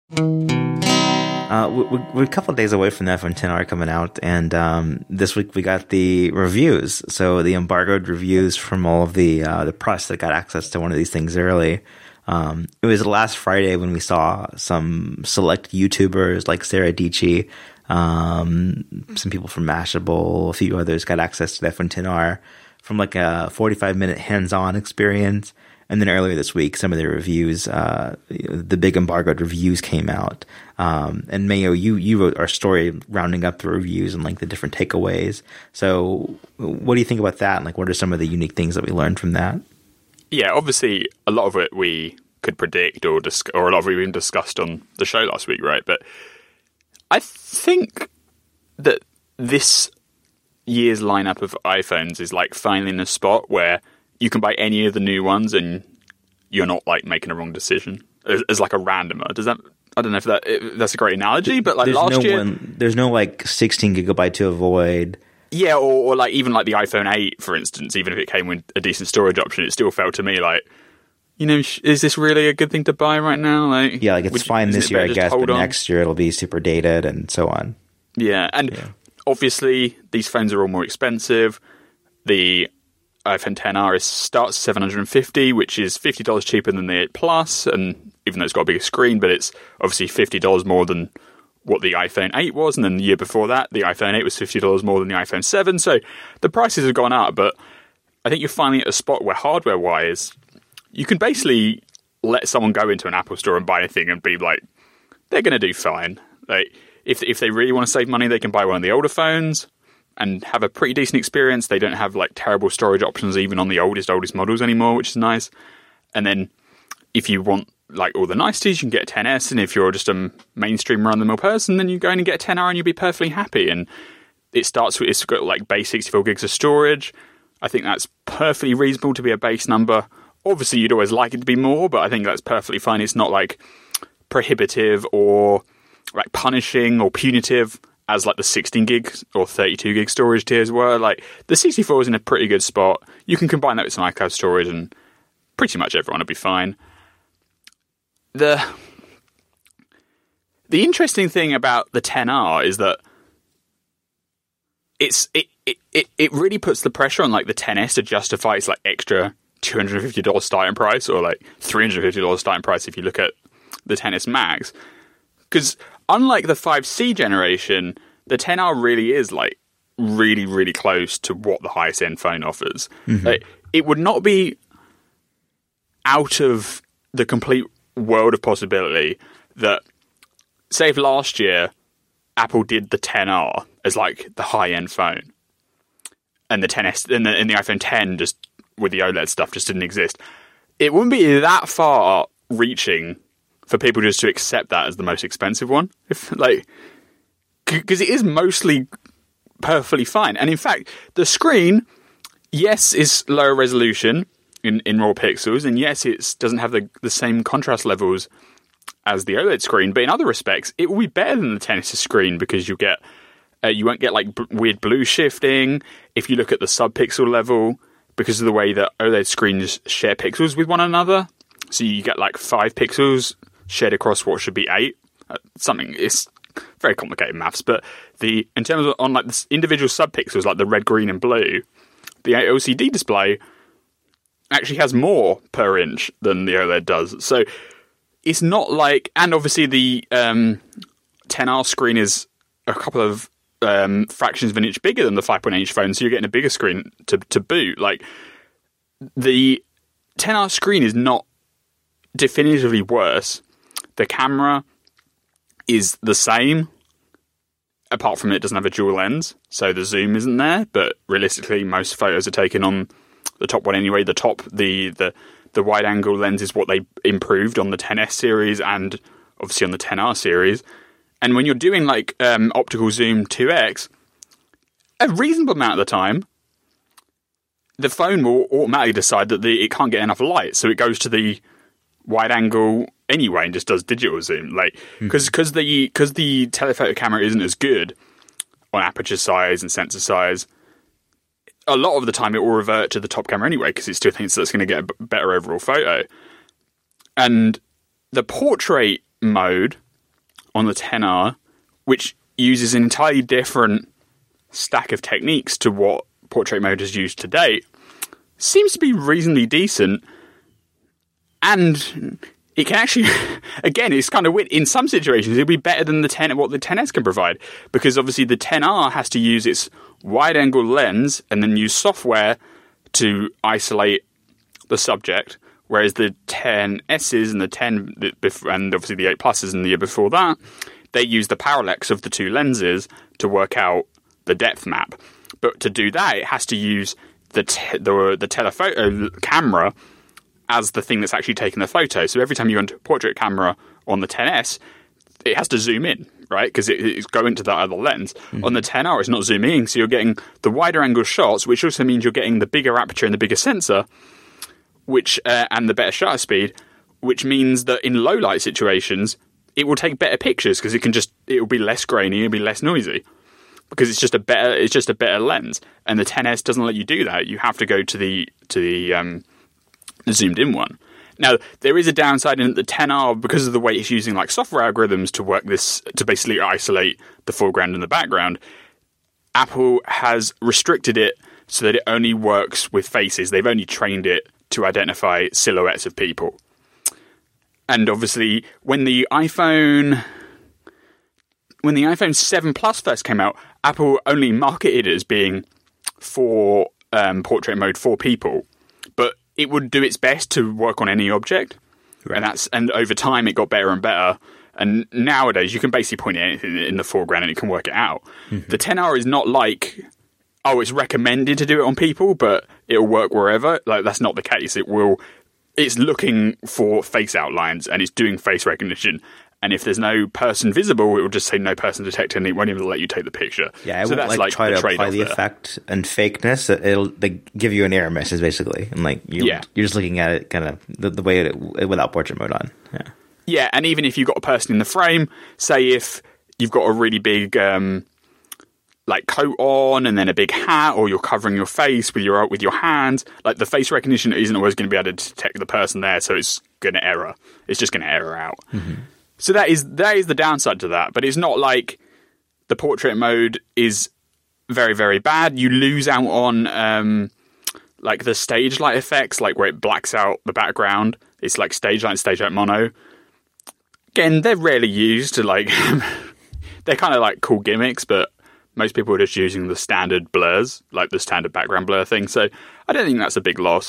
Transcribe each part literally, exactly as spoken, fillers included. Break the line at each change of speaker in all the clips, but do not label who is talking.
Uh, we, we're a couple of days away from the iPhone X R coming out, and um, this week we got the reviews. So the embargoed reviews from all of the uh, the press that got access to one of these things early. Um, it was last Friday when we saw some select YouTubers like Sarah Dietschy, um, some people from Mashable, a few others got access to the iPhone X R from like a forty-five minute hands-on experience. And then earlier this week, some of the reviews, uh, the big embargoed reviews came out. Um, and Mayo, you, you wrote our story rounding up the reviews and like the different takeaways. So what do you think about that? And like, what are some of the unique things that we learned from that?
Yeah, obviously a lot of it we could predict or dis- or a lot of it we even discussed on the show last week, right? But I think that this year's lineup of iPhones is like finally in a spot where you can buy any of the new ones and you're not like making a wrong decision as, as like a randomer. Does that, I don't know if that if that's a great analogy, but like
there's
last
no
year,
one, there's no like sixteen gigabyte to avoid.
Yeah, or, or like even like the iPhone eight, for instance, even if it came with a decent storage option, it still felt to me like, you know, sh- is this really a good thing to buy right now? Like,
yeah, like it's fine this year, I guess, but
on?
next year it'll be super dated and so on.
Yeah, and yeah. Obviously these phones are all more expensive. The iPhone X R is starts at seven hundred fifty dollars, which is fifty dollars cheaper than the eight Plus, and even though it's got a bigger screen, but it's obviously fifty dollars more than what the iPhone eight was, and then the year before that, the iPhone eight was fifty dollars more than the iPhone seven, so the prices have gone up, but I think you're finally at a spot where hardware-wise, you can basically let someone go into an Apple store and buy anything and be like, they're going to do fine. Like, if if they really want to save money, they can buy one of the older phones and have a pretty decent experience. They don't have like terrible storage options even on the oldest, oldest models anymore, which is nice. And then if you want like all the niceties, you can get a X S. And if you're just a mainstream run-of-the-mill person, then you go in and get a X R and you'll be perfectly happy. And it starts with, it's got like base sixty-four gigs of storage. I think that's perfectly reasonable to be a base number. Obviously, you'd always like it to be more, but I think that's perfectly fine. It's not like prohibitive or like punishing or punitive as like the sixteen gig or thirty-two gig storage tiers were. Like the sixty-four is in a pretty good spot. You can combine that with some iCloud storage and pretty much everyone will be fine. The the interesting thing about the X R is that it's it, it, it, it really puts the pressure on like the X S to justify its like extra two hundred fifty dollars starting price, or like three hundred fifty dollars starting price if you look at the X S Max. Because unlike the five C generation, the X R really is like really, really close to what the highest end phone offers. Mm-hmm. Like, it would not be out of the complete world of possibility that, say if last year Apple did the X R as like the high end phone, and the X S and the, and the iPhone X just with the OLED stuff just didn't exist. It wouldn't be that far reaching for people just to accept that as the most expensive one, if like, because it is mostly perfectly fine. And in fact, the screen, yes, is lower resolution in, in raw pixels, and yes, it doesn't have the, the same contrast levels as the OLED screen, but in other respects, it will be better than the X S screen because you get uh, you won't get like b- weird blue shifting. If you look at the sub-pixel level, because of the way that OLED screens share pixels with one another, so you get like five pixels shared across what should be eight. Uh, something it's very complicated maths, but the in terms of on like the individual sub-pixels, like the red, green, and blue, the L C D display actually has more per inch than the OLED does. So it's not like, and obviously the um, X R screen is a couple of um, fractions of an inch bigger than the five point eight inch phone, so you're getting a bigger screen to to boot. Like the X R screen is not definitively worse. The camera is the same, apart from it doesn't have a dual lens, so the zoom isn't there. But realistically, most photos are taken on the top one anyway. The top, the the the wide angle lens is what they improved on the X S series and obviously on the X R series. And when you're doing like um, optical zoom two X, a reasonable amount of the time, the phone will automatically decide that the, it can't get enough light, so it goes to the wide angle anyway and just does digital zoom. Like because mm-hmm. because the because the telephoto camera isn't as good on aperture size and sensor size, a lot of the time it will revert to the top camera anyway because it still thinks that it's going to get a better overall photo. And the portrait mode on the ten R, which uses an entirely different stack of techniques to what portrait mode has used to date, seems to be reasonably decent. And it can actually, again, it's kind of weird. In some situations, it'll be better than the ten, what the ten S can provide, because obviously the ten R has to use its wide-angle lens and then use software to isolate the subject, whereas the ten S's and the ten, and obviously the eight Pluses and the year before that, they use the parallax of the two lenses to work out the depth map. But to do that, it has to use the te- the, the telephoto camera as the thing that's actually taking the photo. So every time you go into a portrait camera on the ten S, it has to zoom in, right? Because it, it's going to that other lens. Mm-hmm. On the ten R, it's not zooming in, so you're getting the wider angle shots, which also means you're getting the bigger aperture and the bigger sensor, which uh, and the better shutter speed, which means that in low light situations, it will take better pictures because it can just it will be less grainy, it'll be less noisy, because it's just a better it's just a better lens. And the ten S doesn't let you do that. You have to go to the to the um, the zoomed in one. Now, there is a downside in the ten R because of the way it's using like software algorithms to work this, to basically isolate the foreground and the background. Apple has restricted it so that it only works with faces. They've only trained it to identify silhouettes of people. And obviously, when the iPhone, when the iPhone seven Plus first came out, Apple only marketed it as being for um, portrait mode for people, but it would do its best to work on any object, right. and that's and over time it got better and better. And nowadays you can basically point at anything in the foreground and it can work it out. Mm-hmm. The ten R is not like, oh, it's recommended to do it on people, but it'll work wherever. Like that's not the case. It will. It's looking for face outlines and it's doing face recognition. And if there's no person visible, it will just say no person detected, and it won't even let you take the picture.
Yeah, it
so
won't
that's
like,
like
try
the
to apply the
there.
effect and fakeness. It'll they give you an error message basically, and like you,
yeah.
you're just looking at it kind of the, the way it without portrait mode on. Yeah,
yeah, and even if you've got a person in the frame, say if you've got a really big um, like coat on and then a big hat, or you're covering your face with your with your hands, like the face recognition isn't always going to be able to detect the person there, so it's going to error. It's just going to error out. Mm-hmm. So that is that is the downside to that, but it's not like the portrait mode is very, very bad. You lose out on um, like the stage light effects, like where it blacks out the background. It's like stage light and stage light mono. Again, they're rarely used to like they're kind of like cool gimmicks, but most people are just using the standard blurs, like the standard background blur thing. So I don't think that's a big loss.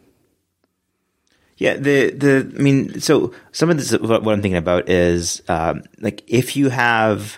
Yeah, the the I mean, so some of this what, what I'm thinking about is um, like if you have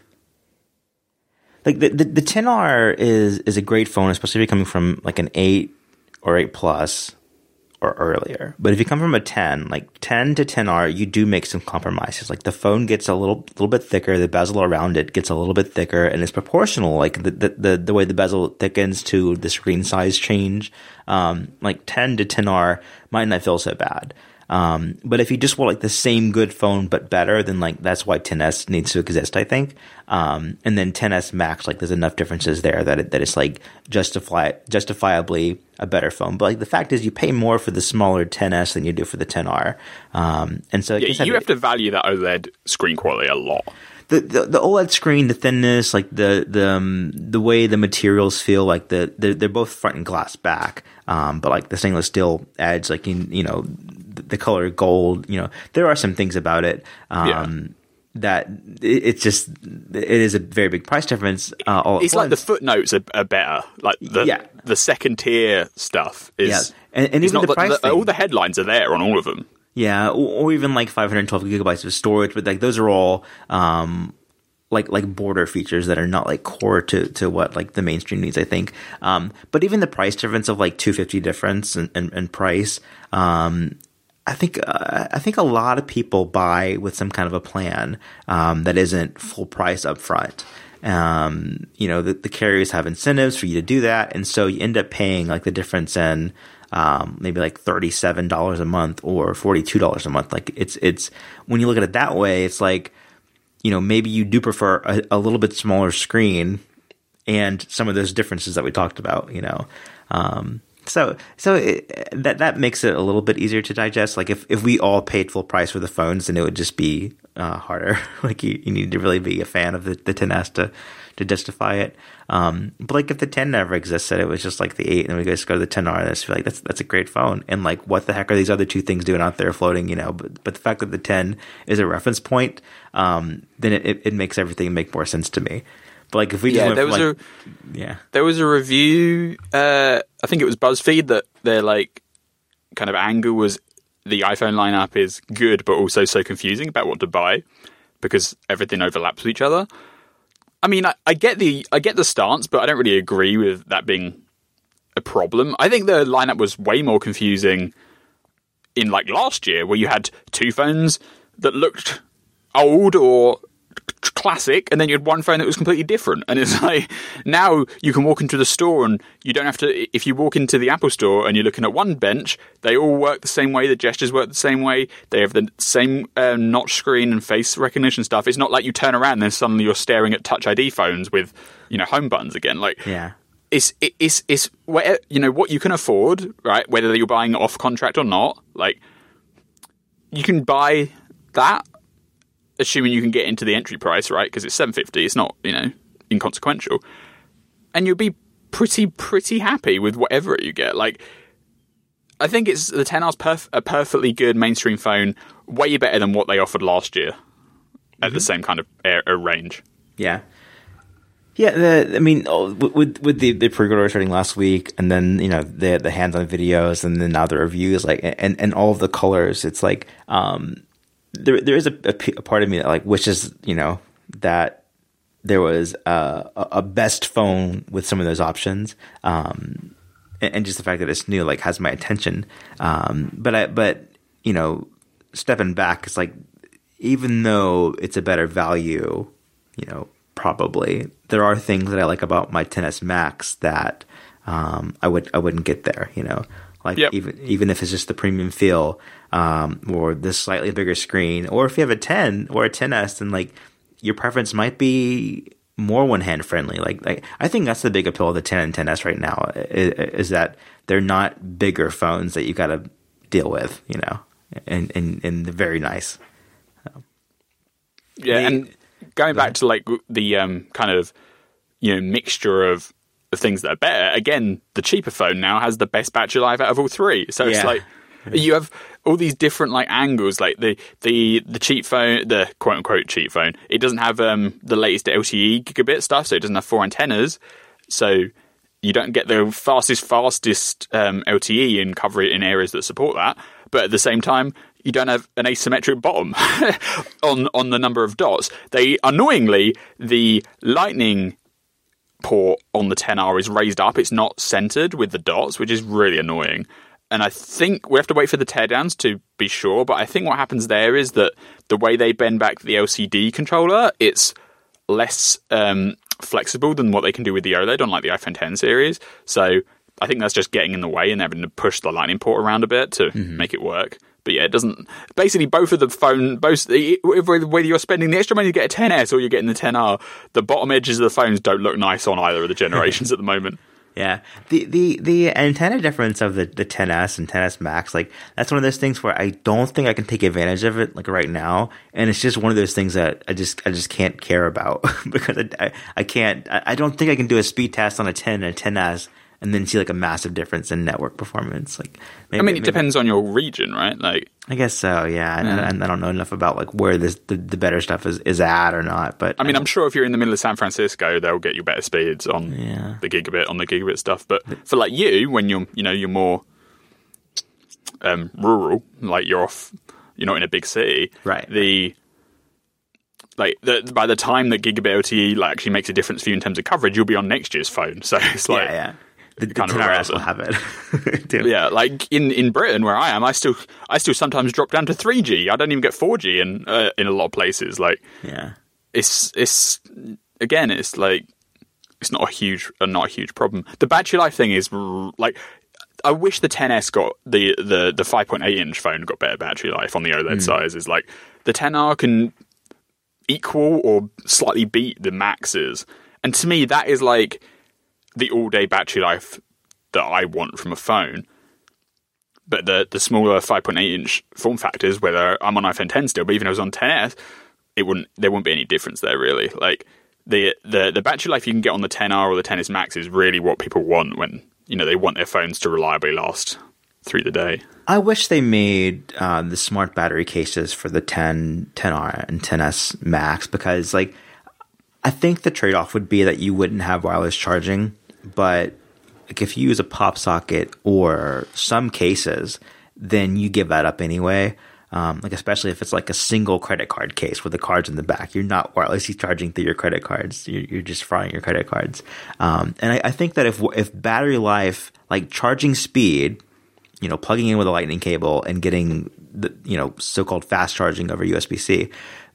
like the, the the ten R is is a great phone, especially if you're coming from like an eight or eight Plus or earlier. But if you come from a ten, like ten to ten R, you do make some compromises. Like the phone gets a little little bit thicker, the bezel around it gets a little bit thicker, and it's proportional. Like the the the, the way the bezel thickens to the screen size change. Um, like ten to ten R might not feel so bad. Um, but if you just want like the same good phone but better, then like that's why ten S needs to exist, I think. Um, and then ten S Max, like there's enough differences there that it, that it's like justify justifiably a better phone. But like the fact is, you pay more for the smaller ten S than you do for the ten R. Um, and so I
yeah,
guess
you
I,
have to value that OLED screen quality a lot.
The, the the OLED screen, the thinness, like the the um, the way the materials feel, like the they're, they're both front and glass back, um, but like the stainless steel edge, like you, you know, the, the color gold, you know, there are some things about it um, yeah. that it, it's just it is a very big price difference. Uh, all
it's like the footnotes are, are better, like the
yeah.
the second tier stuff is,
yeah. and, and even the
not,
price
the, all the headlines are there on all of them.
Yeah, or, or even like five hundred twelve gigabytes of storage, but like those are all um, like like border features that are not like core to, to what like the mainstream needs, I think. Um, but even the price difference of like two hundred fifty dollars difference in, in, in price, um, I think uh, I think a lot of people buy with some kind of a plan um, that isn't full price up front. Um, you know, the, the carriers have incentives for you to do that, and so you end up paying like the difference in. Um, maybe like thirty-seven dollars a month or forty-two dollars a month. Like it's, it's, when you look at it that way, it's like, you know, maybe you do prefer a, a little bit smaller screen and some of those differences that we talked about, you know. Um, So, so it, that that makes it a little bit easier to digest. Like if, if we all paid full price for the phones, then it would just be uh, harder. Like you, you need to really be a fan of the, the ten S to to justify it. Um, but like if the ten never existed, it was just like the eight, and we just go to the ten R, and it's like that's that's a great phone. And like, what the heck are these other two things doing out there floating? You know, but but the fact that the ten is a reference point, um, then it, it, it makes everything make more sense to me. But like if we just
yeah,
went
there
for,
was
like,
a
yeah,
there was a review. Uh, I think it was BuzzFeed that their like kind of angle was the iPhone lineup is good, but also so confusing about what to buy because everything overlaps with each other. I mean, I, I get the I get the stance, but I don't really agree with that being a problem. I think the lineup was way more confusing in like last year, where you had two phones that looked old or classic, and then you had one phone that was completely different. And it's like now you can walk into the store and you don't have to. If you walk into the Apple store and you're looking at one bench, they all work the same way. The gestures work the same way. They have the same uh, notch screen and face recognition stuff. It's not like you turn around and then suddenly you're staring at Touch I D phones with, you know, home buttons again. Like,
yeah.
It's it, it's it's where, you know, what you can afford, right? Whether you're buying off contract or not, like you can buy that, assuming you can get into the entry price, right? Because it's seven hundred fifty dollars. It's not, you know, inconsequential, and you'll be pretty pretty happy with whatever you get. Like, I think it's the ten R's perf- a perfectly good mainstream phone, way better than what they offered last year at mm-hmm. the same kind of air, air range.
Yeah. Yeah, the, I mean, with with the, the pre-order starting last week, and then you know the the hands-on videos, and then now the reviews, like, and, and all of the colors, it's like um, there there is a, a part of me that like wishes, you know, that there was a, a best phone with some of those options, um, and, and just the fact that it's new like has my attention. Um, but I but you know, stepping back, it's like even though it's a better value, you know. Probably there are things that I like about my ten S Max that um, I would I wouldn't get there, you know, like
yep.
even even if it's just the premium feel um, or the slightly bigger screen, or if you have a ten or a ten S, then like your preference might be more one hand friendly. Like, like I think that's the big appeal of the ten and ten S right now is, is that they're not bigger phones that you got to deal with, you know, and and and they're very nice. Um,
yeah, they, and. Going back to like the um, kind of, you know, mixture of, of things that are better, again, the cheaper phone now has the best battery life out of all three. So it's
yeah.
like you have all these different like angles, like the the, the cheap phone, the quote unquote cheap phone. It doesn't have um, the latest L T E gigabit stuff, so it doesn't have four antennas. So you don't get the fastest, fastest um, L T E and cover it in areas that support that. But at the same time, you don't have an asymmetric bottom on on the number of dots. They annoyingly, the Lightning port on the ten R is raised up. It's not centered with the dots, which is really annoying. And I think we have to wait for the teardowns to be sure. But I think what happens there is that the way they bend back the L C D controller, it's less um, flexible than what they can do with the OLED on like the iPhone ten series. So I think that's just getting in the way and having to push the Lightning port around a bit to mm-hmm. make it work. But yeah, it doesn't. Basically, both of the phone, both whether you're spending the extra money to get a ten S or you're getting the ten R, the bottom edges of the phones don't look nice on either of the generations at the moment.
Yeah, the the the antenna difference of the, the ten S and ten S Max, like that's one of those things where I don't think I can take advantage of it like right now, and it's just one of those things that I just I just can't care about because I, I I can't I, I don't think I can do a speed test on a ten and a ten S. And then see like a massive difference in network performance. Like, maybe,
I mean, it
maybe,
depends on your region, right? Like,
I guess so, yeah. And,
yeah.
and I don't know enough about like where this the, the better stuff is, is at or not. But
I mean,
I
I'm sure if you're in the middle of San Francisco, they'll get you better speeds on
yeah.
the gigabit on the gigabit stuff. But for like you, when you're you know you're more um, rural, like you're off, you're not in a big city,
right?
The like the, by the time that gigabit L T E like actually makes a difference for you in terms of coverage, you'll be on next year's phone. So it's like
yeah. yeah. The, the
kind
ten R S will have it.
Yeah, like in, in Britain where I am, I still I still sometimes drop down to three G. I don't even get four G in uh, in a lot of places. Like,
yeah,
it's it's again, it's like it's not a huge uh, not a huge problem. The battery life thing is like, I wish the ten S got the the the five point eight inch phone got better battery life on the OLED mm. size. Is like the ten R can equal or slightly beat the Maxes, and to me that is like the all-day battery life that I want from a phone. But the the smaller five point eight inch form factors, whether I'm on iPhone ten still, but even if I was on ten S, it wouldn't there wouldn't be any difference there really. Like the the the battery life you can get on the ten R or the ten S Max is really what people want when, you know, they want their phones to reliably last through the day.
I wish they made uh, the smart battery cases for the ten, ten R and ten S Max, because like I think the trade-off would be that you wouldn't have wireless charging, but like if you use a pop socket or some cases, then you give that up anyway. Um, like especially if it's like a single credit card case with the cards in the back, you're not wirelessly charging through your credit cards. You're, you're just frying your credit cards. Um, and I, I think that if if battery life, like charging speed, you know, plugging in with a lightning cable and getting the, you know, so-called fast charging over U S B C,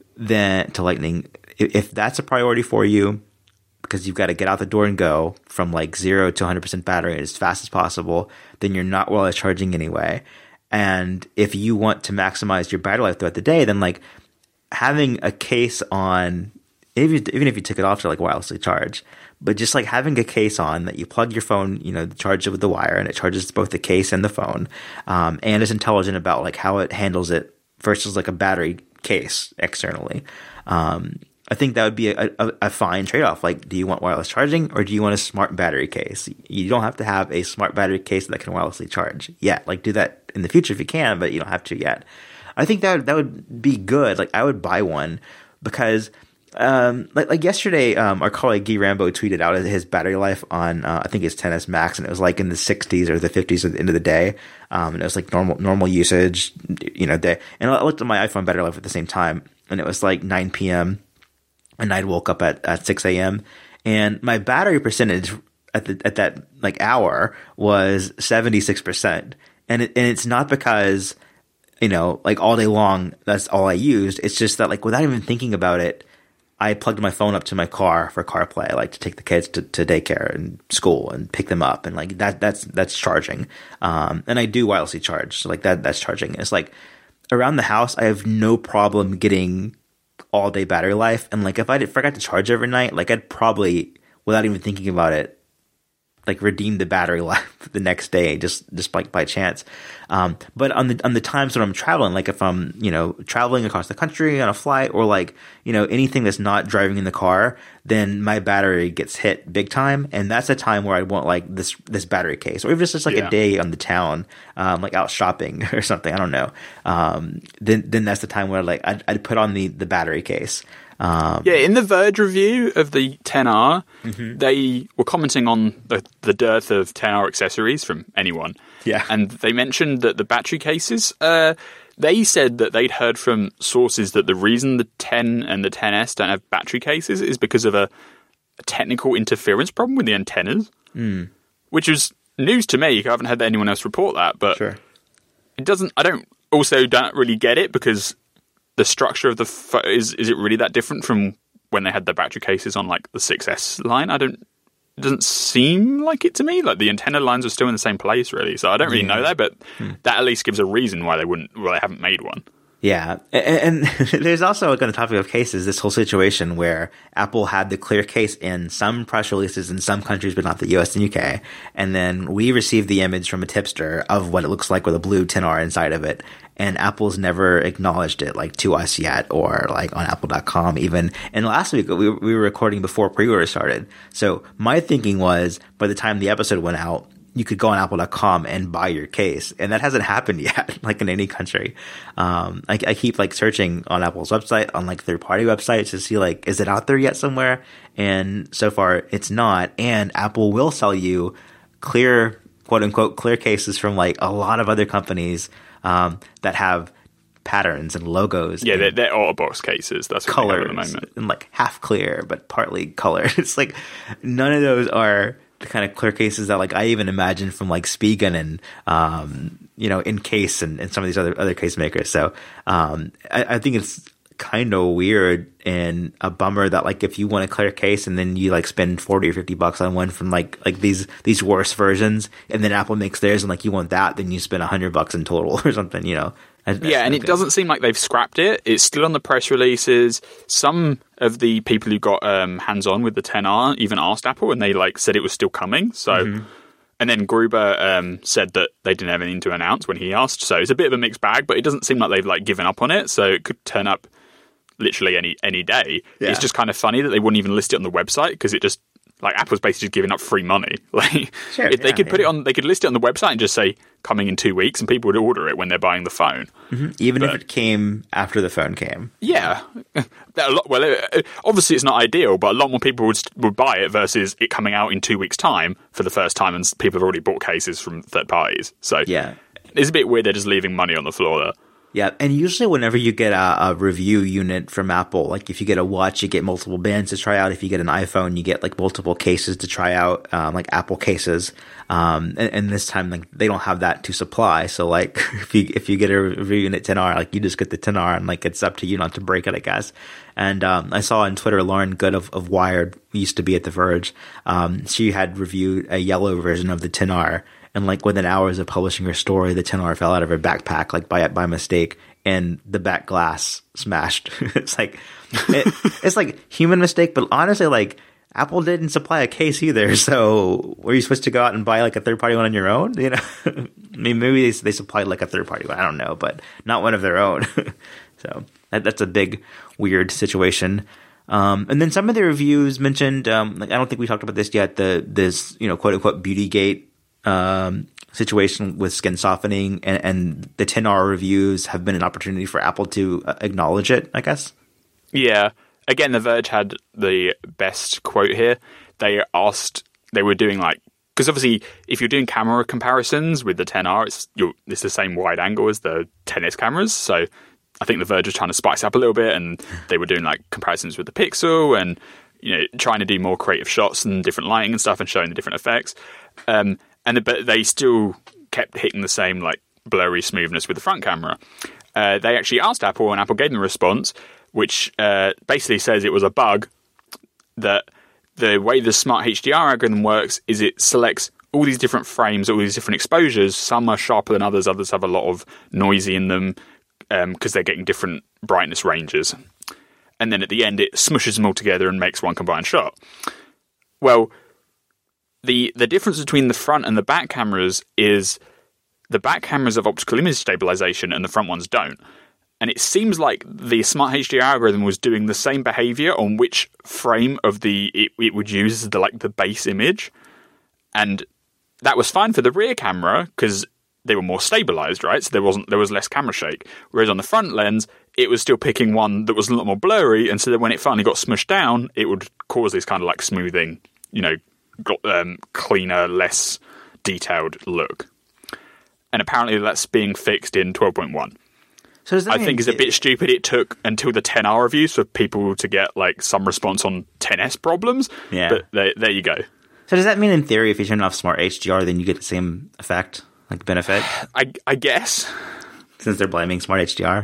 then to lightning, if, if that's a priority for you, because you've got to get out the door and go from like zero to one hundred percent battery as fast as possible, then you're not wireless charging anyway. And if you want to maximize your battery life throughout the day, then like having a case on, even if, even if you took it off to like wirelessly charge, but just like having a case on that you plug your phone, you know, charge it with the wire, and it charges both the case and the phone, um, and is intelligent about like how it handles it versus like a battery case externally. Um, I think that would be a, a, a fine trade-off. Like, do you want wireless charging or do you want a smart battery case? You don't have to have a smart battery case that can wirelessly charge yet. Like, do that in the future if you can, but you don't have to yet. I think that that would be good. Like, I would buy one because, um, like, like yesterday, um, our colleague Guy Rambo tweeted out his battery life on, uh, I think it's ten S Max, and it was like in the sixties or the fifties at the end of the day. Um, and it was like normal normal usage, you know, day. And I looked at my iPhone battery life at the same time, and it was like nine p.m. And I'd woke up at, at six a.m. and my battery percentage at the at that like hour was seventy-six percent. And it, and it's not because, you know, like all day long that's all I used. It's just that like without even thinking about it, I plugged my phone up to my car for CarPlay, like to take the kids to, to daycare and school and pick them up, and like that that's that's charging. Um, and I do wirelessly charge, so like that that's charging. It's like around the house, I have no problem getting all day battery life, and like if I did, forgot to charge every night, like I'd probably, without even thinking about it, like redeem the battery life the next day just just like by chance. Um, but on the on the times when I'm traveling, like if I'm you know traveling across the country on a flight, or like you know anything that's not driving in the car, then my battery gets hit big time, and that's a time where I want like this this battery case, or if it's just like yeah. a day on the town, um, like out shopping or something, I don't know. Um, then then that's the time where like I'd, I'd put on the the battery case. Um,
yeah, in the Verge review of the ten R,
mm-hmm.
they were commenting on the, the dearth of ten R accessories from anyone.
Yeah.
And they mentioned that the battery cases, uh, they said that they'd heard from sources that the reason the ten and the ten S don't have battery cases is because of a, a technical interference problem with the antennas,
mm.
which is news to me. I haven't had anyone else report that, but
sure.
it doesn't, I don't, also don't really get it, because the structure of the pho- is is it really that different from when they had the battery cases on like the six S line? I don't. It doesn't seem like it to me. Like the antenna lines are still in the same place, really. So I don't really yeah. know that, but hmm. that at least gives a reason why they wouldn't. Well, they haven't made one.
Yeah, and, and there's also, like, on the topic of cases, this whole situation where Apple had the clear case in some press releases in some countries, but not the U S and U K, and then we received the image from a tipster of what it looks like with a blue ten R inside of it, and Apple's never acknowledged it, like, to us yet, or, like, on Apple dot com even. And last week, we, we were recording before pre-order started, so my thinking was, by the time the episode went out, you could go on Apple dot com and buy your case. And that hasn't happened yet, like in any country. Um, I, I keep like searching on Apple's website, on like third party websites to see like, is it out there yet somewhere? And so far it's not. And Apple will sell you clear, quote unquote, clear cases from like a lot of other companies, um, that have patterns and logos.
Yeah,
and
they're, they're Otterbox cases. That's what
colors
they have at the moment.
And like half clear, but partly colored. It's like none of those are the kind of clear cases that like I even imagine from like Spigen and um you know Encase and, and some of these other other case makers. So um I, I think it's kind of weird and a bummer that like if you want a clear case and then you like spend forty or fifty bucks on one from like like these these worse versions, and then Apple makes theirs and like you want that, then you spend a hundred bucks in total or something, you know. That's,
yeah, and it good. doesn't seem like they've scrapped it. It's still on the press releases. Some of the people who got um, hands-on with the ten R even asked Apple, and they like said it was still coming. So, mm-hmm. And then Gruber um, said that they didn't have anything to announce when he asked. So it's a bit of a mixed bag, but it doesn't seem like they've like given up on it. So it could turn up literally any any day. Yeah. It's just kind of funny that they wouldn't even list it on the website because it just like Apple's basically just giving up free money. Like sure, if they yeah, could put yeah. it on, they could list it on the website and just say coming in two weeks, and people would order it when they're buying the phone.
Mm-hmm. Even but, if it came after the phone came.
Yeah, a lot, well, it, obviously it's not ideal, but a lot more people would would buy it versus it coming out in two weeks' time for the first time, and people have already bought cases from third parties. So
yeah,
it's a bit weird they're just leaving money on the floor there.
Yeah, and usually whenever you get a, a review unit from Apple, like if you get a watch, you get multiple bands to try out. If you get an iPhone, you get like multiple cases to try out, um, like Apple cases. Um, and, and this time, like they don't have that to supply. So like if you if you get a review unit ten R, like you just get the ten R, and like it's up to you not to break it, I guess. And um, I saw on Twitter, Lauren Good of, of Wired, used to be at The Verge. Um, she had reviewed a yellow version of the ten R. And like within hours of publishing her story, the ten R fell out of her backpack, like by by mistake, and the back glass smashed. It's like it, it's like human mistake, but honestly, like Apple didn't supply a case either. So were you supposed to go out and buy like a third party one on your own? You know, I mean, maybe they they supplied like a third party one. I don't know, but not one of their own. So that, that's a big weird situation. Um, and then some of the reviews mentioned, um, like I don't think we talked about this yet. The this you know quote unquote Beautygate um, situation with skin softening, and, and the ten R reviews have been an opportunity for Apple to uh, acknowledge it, I guess. Yeah.
Again, The Verge had the best quote here. They asked, they were doing like, because obviously if you're doing camera comparisons with the ten R, it's, you're, it's the same wide angle as the ten S cameras. So I think The Verge was trying to spice up a little bit, and they were doing like comparisons with the Pixel and, you know, trying to do more creative shots and different lighting and stuff and showing the different effects. Um, and but they still kept hitting the same like blurry smoothness with the front camera. Uh, they actually asked Apple, and Apple gave them a response, which uh, basically says it was a bug, that the way the Smart H D R algorithm works is it selects all these different frames, all these different exposures. Some are sharper than others, others have a lot of noisy in them because um, they're getting different brightness ranges. And then at the end, it smushes them all together and makes one combined shot. Well, the the difference between the front and the back cameras is the back cameras have optical image stabilization and the front ones don't. And it seems like the Smart H D R algorithm was doing the same behavior on which frame of the it, it would use as the like the base image, and that was fine for the rear camera because they were more stabilized, right? So there wasn't there was less camera shake. Whereas on the front lens, it was still picking one that was a lot more blurry, and so that when it finally got smushed down, it would cause this kind of like smoothing, you know, um, cleaner, less detailed look. And apparently that's being fixed in twelve point one.
So does that
I
mean
think it's a bit stupid it took until the ten R reviews for people to get like some response on ten S problems.
Yeah.
But there, there you go.
So does that mean in theory if you turn off Smart H D R then you get the same effect, like benefit?
I, I guess.
Since they're blaming Smart H D R?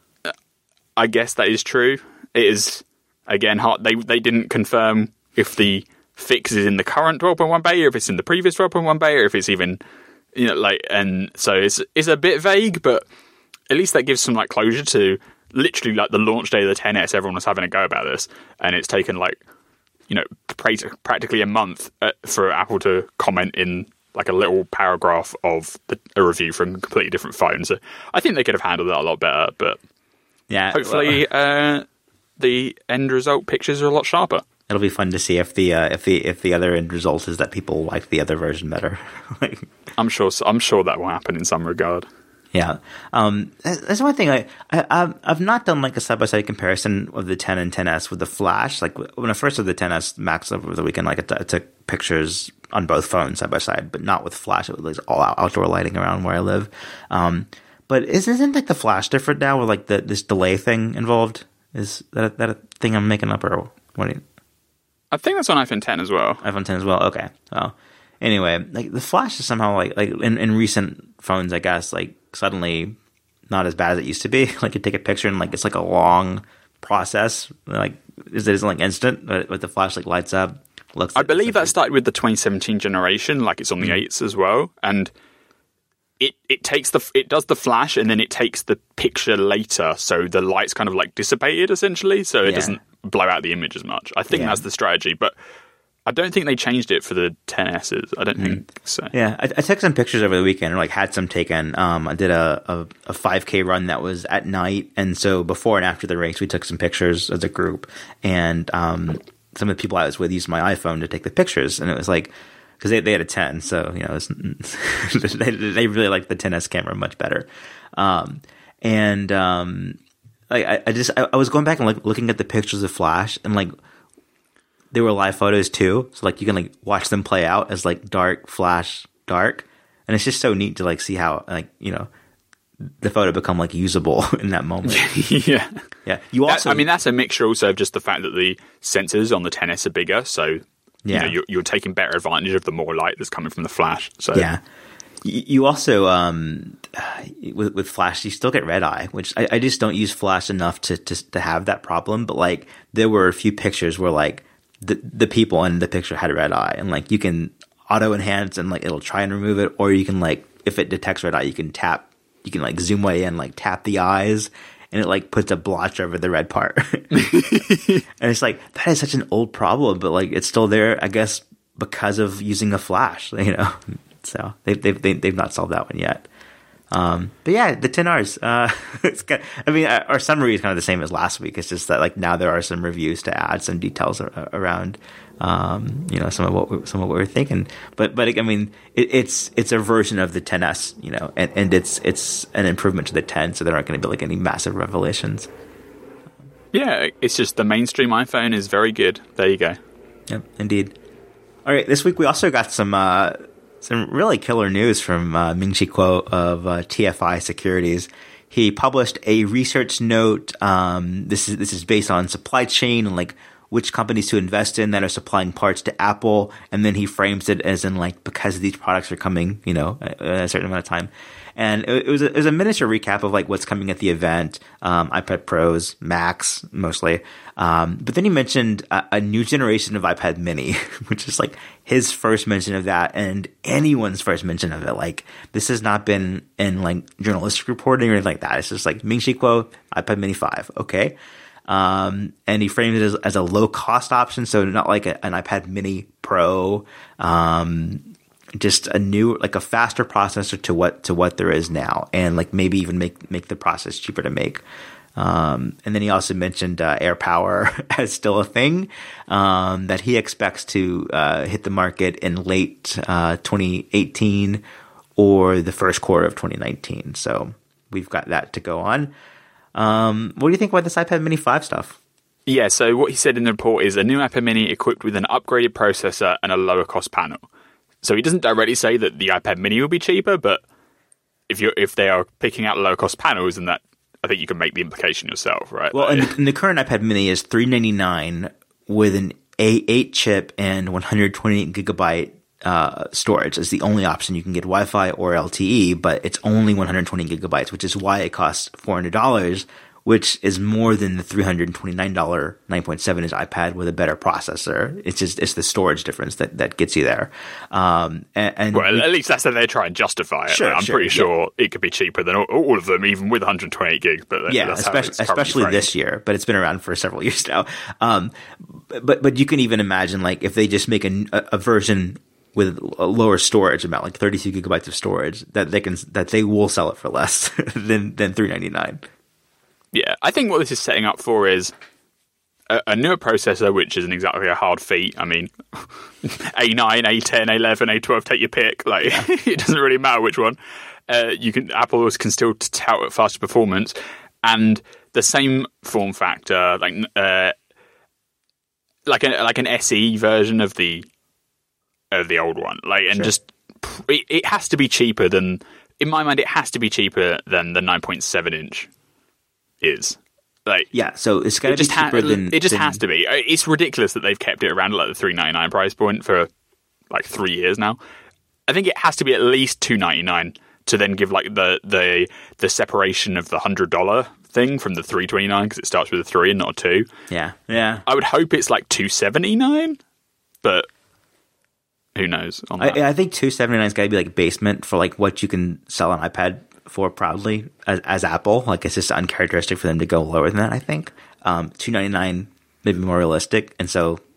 I guess that is true. It is, again, hard. They, they didn't confirm if the fix is in the current twelve point one beta, if it's in the previous twelve point one beta, if it's even, you know, like, and so it's it's a bit vague, but at least that gives some like closure to literally like the launch day of the ten S. Everyone was having a go about this, and it's taken like, you know, practically a month for Apple to comment in like a little paragraph of the, a review from a completely different phone. So I think they could have handled that a lot better, but
yeah,
hopefully
well,
uh, the end result pictures are a lot sharper.
It'll be fun to see if the uh, if the if the other end result is that people like the other version better. Like,
I'm sure I'm sure that will happen in some regard.
Yeah, um, that's one thing. I, I I've not done like a side by side comparison of the ten and ten S with the flash. Like when I first did the ten S Max over the weekend, like I, t- I took pictures on both phones side by side, but not with flash. It was like all out- outdoor lighting around where I live. Um, but isn't like the flash different now with like the this delay thing involved? Is that that a thing I'm making up, or what? Do you,
I think that's on iPhone ten as well.
iPhone ten as well. Okay. Well, anyway, like the flash is somehow like like in, in recent phones, I guess, like suddenly not as bad as it used to be. Like you take a picture and like it's like a long process. Like is it isn't like instant, but, but the flash like lights up. Looks.
I
like
believe that started with the twenty seventeen generation. Like it's on the mm-hmm. eights as well, and it it takes the it does the flash and then it takes the picture later, so the light's kind of like dissipated essentially, so it yeah. doesn't blow out the image as much. I think yeah. that's the strategy, but I don't think they changed it for the ten S's. I don't mm. think so.
Yeah, I, I took some pictures over the weekend, or like had some taken. Um, I did a, a, a five K run that was at night, and so before and after the race, we took some pictures as a group. And um, some of the people I was with used my iPhone to take the pictures, and it was like because they they had a ten, so you know it was, they they really liked the ten S camera much better. Um, and um, like I, I just I, I was going back and like looking at the pictures of Flash, and like. They were live photos too, so like you can like watch them play out as like dark, flash, dark, and it's just so neat to like see how like you know the photo become like usable in that moment.
yeah,
yeah. You also,
that, I mean, that's a mixture also of just the fact that the sensors on the ten S are bigger, so yeah, you know, you're, you're taking better advantage of the more light that's coming from the Flash. So
yeah, you also um with with Flash you still get red eye, which I, I just don't use Flash enough to, to to have that problem. But like there were a few pictures where like. The the people in the picture had a red eye, and like you can auto enhance and like it'll try and remove it, or you can like if it detects red eye, you can tap, you can like zoom way in, like tap the eyes, and it like puts a blotch over the red part. And it's like that is such an old problem, but like it's still there, I guess, because of using a Flash, you know. So they've they've they, they've not solved that one yet. Um, but yeah, the ten Rs. Uh, it's kind of, I mean, our summary is kind of the same as last week. It's just that like now there are some reviews to add some details ar- around, um, you know, some of what we, some of what we're thinking. But but I mean, it, it's it's a version of the ten S, you know, and, and it's it's an improvement to the ten, so there aren't going to be like any massive revelations.
Yeah, it's just the mainstream iPhone is very good. There you go.
Yep, indeed. All right, this week we also got some. Uh, Some really killer news from uh, Ming-Chi Kuo of uh, T F I Securities. He published a research note. Um, this is this is based on supply chain and like which companies to invest in that are supplying parts to Apple, and then he frames it as in like because these products are coming, you know, in a certain amount of time. And it, it was a, it was a miniature recap of like what's coming at the event, um, iPad Pros, Macs mostly. Um, but then he mentioned a, a new generation of iPad Mini, which is like his first mention of that and anyone's first mention of it. Like this has not been in like journalistic reporting or anything like that. It's just like Ming-Chi Kuo, iPad Mini five. Okay. Um, and he framed it as, as a low cost option. So not like a, an iPad Mini Pro, um, just a new, like a faster processor to what, to what there is now. And like maybe even make, make the process cheaper to make. Um, and then he also mentioned, uh, AirPower as still a thing, um, that he expects to, uh, hit the market in late, uh, twenty eighteen or the first quarter of twenty nineteen. So we've got that to go on. Um, what do you think about this iPad Mini five stuff?
Yeah, so what he said in the report is a new iPad Mini equipped with an upgraded processor and a lower cost panel. So he doesn't directly say that the iPad Mini will be cheaper, but if you if they are picking out lower cost panels, then that I think you can make the implication yourself, right?
Well,
like,
and, and the current iPad Mini is three hundred ninety-nine dollars with an A eight chip and one hundred twenty-eight gigabyte uh, storage. It's the only option. You can get Wi-Fi or L T E, but it's only one hundred twenty gigabytes, which is why it costs four hundred dollars, which is more than the three hundred twenty-nine dollars nine point seven inch iPad with a better processor. It's just it's the storage difference that, that gets you there. Um, and, and
well,
we,
at least that's how they try and justify it.
Sure,
like, I'm
sure,
pretty
yeah.
sure it could be cheaper than all, all of them, even with one hundred twenty-eight gigs. But
yeah,
that's
especially especially
framed.
this year. But it's been around for several years now. Um, but but you can even imagine like if they just make a, a version with a lower storage, about like thirty-two gigabytes of storage, that they can that they will sell it for less than than three ninety-nine.
Yeah, I think what this is setting up for is a, a newer processor, which isn't exactly a hard feat. I mean, A nine, A ten, A eleven, A twelve, take your pick. Like yeah. It doesn't really matter which one. Uh, you can Apple can still tout at faster performance and the same form factor, like uh, like an like an S E version of the of the old one. Like and sure. just it, it has to be cheaper than. In my mind, it has to be cheaper than the nine point seven inch. Is like
yeah, so it's got to
it
be
just ha-
cheaper than
it just
than,
has to be. It's ridiculous that they've kept it around like the three ninety-nine price point for like three years now. I think it has to be at least two ninety-nine to then give like the the the separation of the hundred dollar thing from the three twenty-nine because it starts with a three and not a two.
Yeah, yeah.
I would hope it's like two seventy-nine, but who knows? On that.
I, I think two seventy-nine's got to be like basement for like what you can sell an iPad for proudly as, as Apple. Like it's just uncharacteristic for them to go lower than that. I think um, two ninety-nine maybe more realistic, and so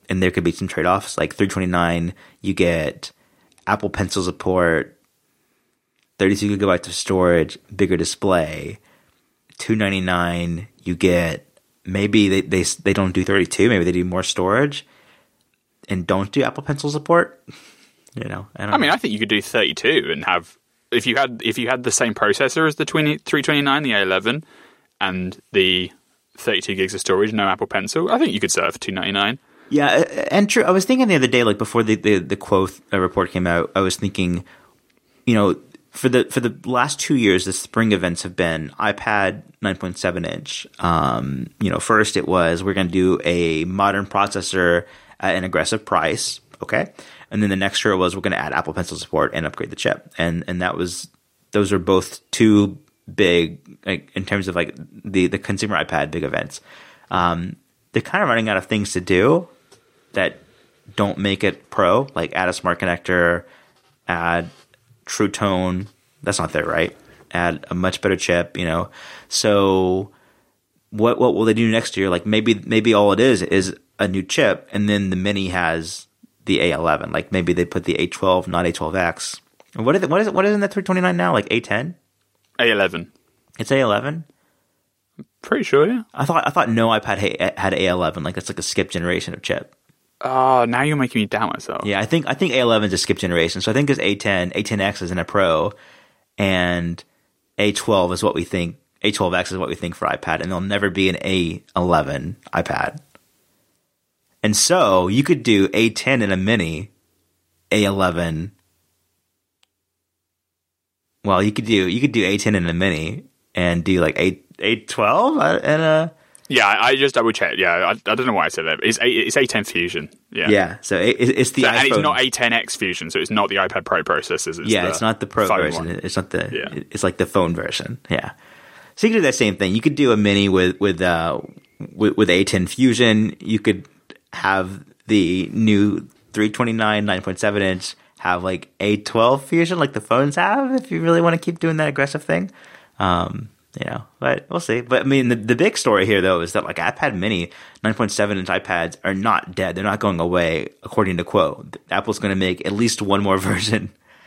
and there could be some trade-offs. Like three twenty-nine, you get Apple Pencil support, thirty-two gigabytes of storage, bigger display. two ninety-nine, you get maybe they, they they don't do thirty-two, maybe they do more storage and don't do Apple Pencil support. You know, I don't
I mean,
know.
I think you could do thirty-two and have if you had if you had the same processor as the three twenty-nine, the A eleven, and the thirty-two gigs of storage, no Apple Pencil. I think you could sell it for two ninety-nine.
Yeah, and true. I was thinking the other day, like before the the, the Quoth report came out, I was thinking, you know, for the for the last two years, the spring events have been iPad nine point seven inch. Um, you know, first it was we're going to do a modern processor at an aggressive price, okay, and then the next year was we're going to add Apple Pencil support and upgrade the chip, and and that was those are both two big, like in terms of like the the consumer iPad big events. Um, they're kind of running out of things to do that don't make it pro, like add a smart connector, add True Tone. That's not there, right? Add a much better chip, you know. So what what will they do next year? Like maybe maybe all it is is a new chip, and then the Mini has the A eleven. Like maybe they put the A twelve, not A twelve X. What is it? What is it? What is in that three twenty-nine now? Like A ten?
A eleven.
It's A eleven.
Pretty sure, yeah.
I thought I thought no iPad ha- had A eleven. Like that's like a skip generation of chip.
Oh, now you're making me doubt myself.
Yeah, I think I think A eleven is a skip generation. So I think it's A ten, A ten X is in a Pro, and A twelve is what we think. A twelve X is what we think for iPad, and there'll never be an A eleven iPad. And so you could do A ten in a Mini, A eleven. Well, you could do you could do A ten in a Mini and do like A A twelve and a.
Yeah, I just double checked. Yeah, I, I don't know why I said that. It's a, it's A ten Fusion. Yeah,
Yeah, so it, it's the
So-
iPhone.
and it's not A ten X Fusion, so it's not the iPad Pro processors. It's
yeah,
the
it's not the Pro
phone
version.
one.
It's not the.
Yeah.
It's like the phone version. Yeah. So you could do that same thing. You could do a Mini with with uh with, with A ten Fusion. You could have the new three twenty-nine nine point seven inch have like A twelve Fusion, like the phones have. If you really want to keep doing that aggressive thing, um, you know. But we'll see. But I mean, the, the big story here though is that like iPad Mini nine point seven inch iPads are not dead. They're not going away, according to Quo. Apple's going to make at least one more version.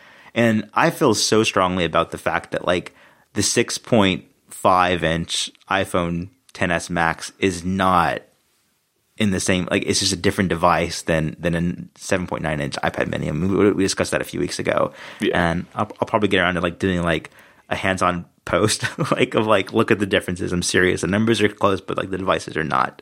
And I feel so strongly about the fact that like the six point five inch iPhone X S Max is not in the same, like it's just a different device than than a seven point nine inch iPad Mini. I mean, we, we discussed that a few weeks ago,
Yeah.
and I'll, I'll probably get around to like doing like a hands-on post, like of like look at the differences. I'm serious. The numbers are close, but like the devices are not.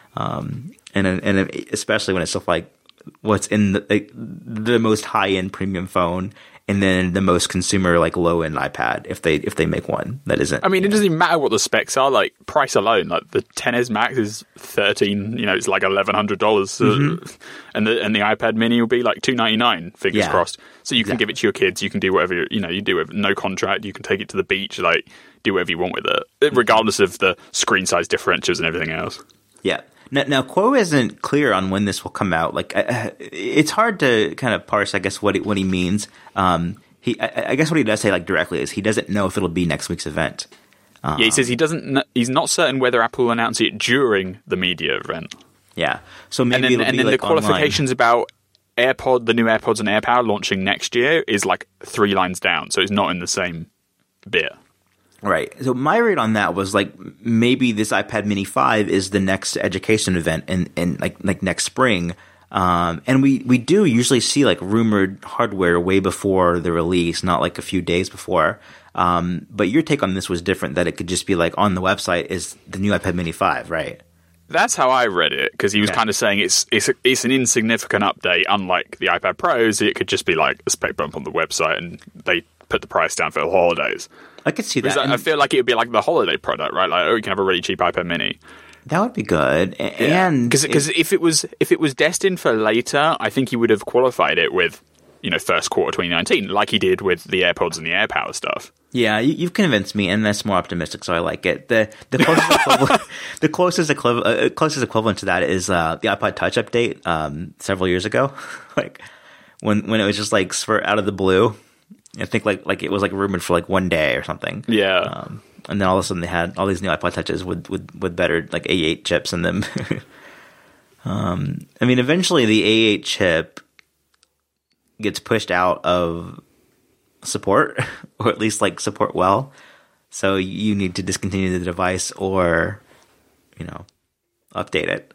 Um, and and especially when it's stuff like what's in the like, the most high-end premium phone, and then the most consumer like low-end iPad, if they if they make one that isn't.
I mean, it doesn't even matter what the specs are. Like price alone, like the X S Max is thirteen. You know, it's like eleven hundred dollars,
Mm-hmm.
uh, and the and the iPad Mini will be like two ninety nine. Fingers
Yeah.
crossed. So you can
Exactly.
give it to your kids. You can do whatever you, you know. You do it. No contract. You can take it to the beach. Like do whatever you want with it, regardless of the screen size differentials and everything else.
Yeah. Now, now, Quo isn't clear on when this will come out. Like, uh, it's hard to kind of parse, I guess, what he, what he means. Um, he, I, I guess, what he does say, like, directly is he doesn't know if it'll be next week's event.
Yeah, he says he doesn't. kn- He's not certain whether Apple will announce it during the media event.
Yeah. So maybe
And then,
it'll
and
be
then
like
the qualifications about AirPod, the new AirPods and AirPower launching next year is like three lines down, so it's not in the same bit.
Right. So my read on that was like maybe this iPad Mini five is the next education event in, in like like next spring. Um, and we, we do usually see like rumored hardware way before the release, not like a few days before. Um, but your take on this was different, that it could just be like on the website is the new iPad Mini five, right?
That's how I read it, because he was
Okay.
kind of saying it's it's a, it's an insignificant update, unlike the iPad Pros. It could just be like a spec bump on the website, and they put the price down for the holidays.
I could see that.
Because I- I
And
feel like it would be like the holiday product, right? Like, oh, you can have a really cheap iPad Mini.
that would be good. A- And
because
it-
if it was if it was destined for later, I think he would have qualified it with, you know, first quarter twenty nineteen, like he did with the AirPods and the AirPower stuff.
yeah, you, you've convinced me, and that's more optimistic, so I like it. The the closest equivalent, the closest equivalent, uh, closest equivalent to that is uh, the iPod Touch update um, several years ago, like when when it was just like spurt out of the blue. I think like like it was like rumored for like one day or something.
Yeah.
Um, and then all of a sudden they had all these new iPod Touches with with, with better like A eight chips in them. Um, I mean, eventually the A eight chip gets pushed out of support, or at least like support well. So you need to discontinue the device or, you know, update it.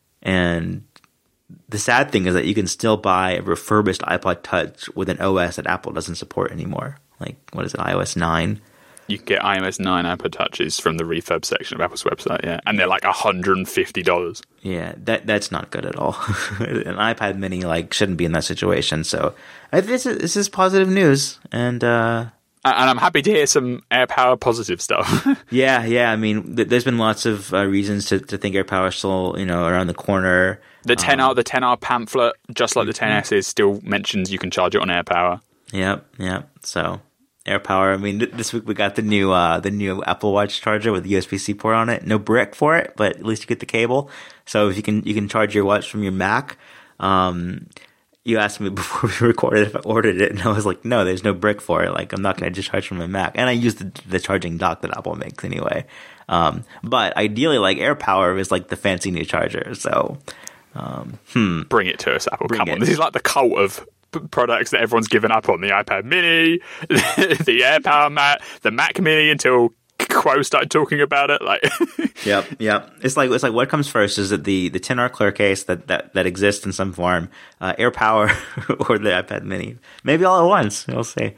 And the sad thing is that you can still buy a refurbished iPod Touch with an O S that Apple doesn't support anymore. Like, what is it, i O S nine?
You can get i O S nine iPod Touches from the refurb section of Apple's website, yeah. And they're like one hundred fifty dollars.
Yeah, that that's not good at all. An iPad mini, like, shouldn't be in that situation. So I think this is, this is positive news. And, uh...
And I'm happy to hear some AirPower positive stuff.
yeah, yeah. I mean, th- there's been lots of uh, reasons to, to think AirPower is still, you know, around the corner.
The ten R,
um,
the ten R pamphlet, just like the ten S is, still mentions you can charge it on AirPower.
Yep, yep. So AirPower. I mean, th- this week we got the new uh, the new Apple Watch charger with the U S B C port on it. No brick for it, but at least you get the cable. So if you can you can charge your watch from your Mac. Um, you asked me before we recorded if I ordered it, and I was like, no, there's no brick for it. Like, I'm not going to just charge from my Mac. And I use the, the charging dock that Apple makes anyway. Um, but ideally, like, AirPower is like the fancy new charger. So, um, hmm.
Bring it to us, Apple.
Bring
Come
it.
on. This is like the cult of p- products that everyone's given up on. The iPad mini, the AirPower Mat, the Mac mini until Quo started talking about it. Like,
Yep, yep. It's like it's like what comes first? Is it the, the ten R clear case that, that, that exists in some form, uh, AirPower, or the iPad Mini? Maybe all at once. We'll see.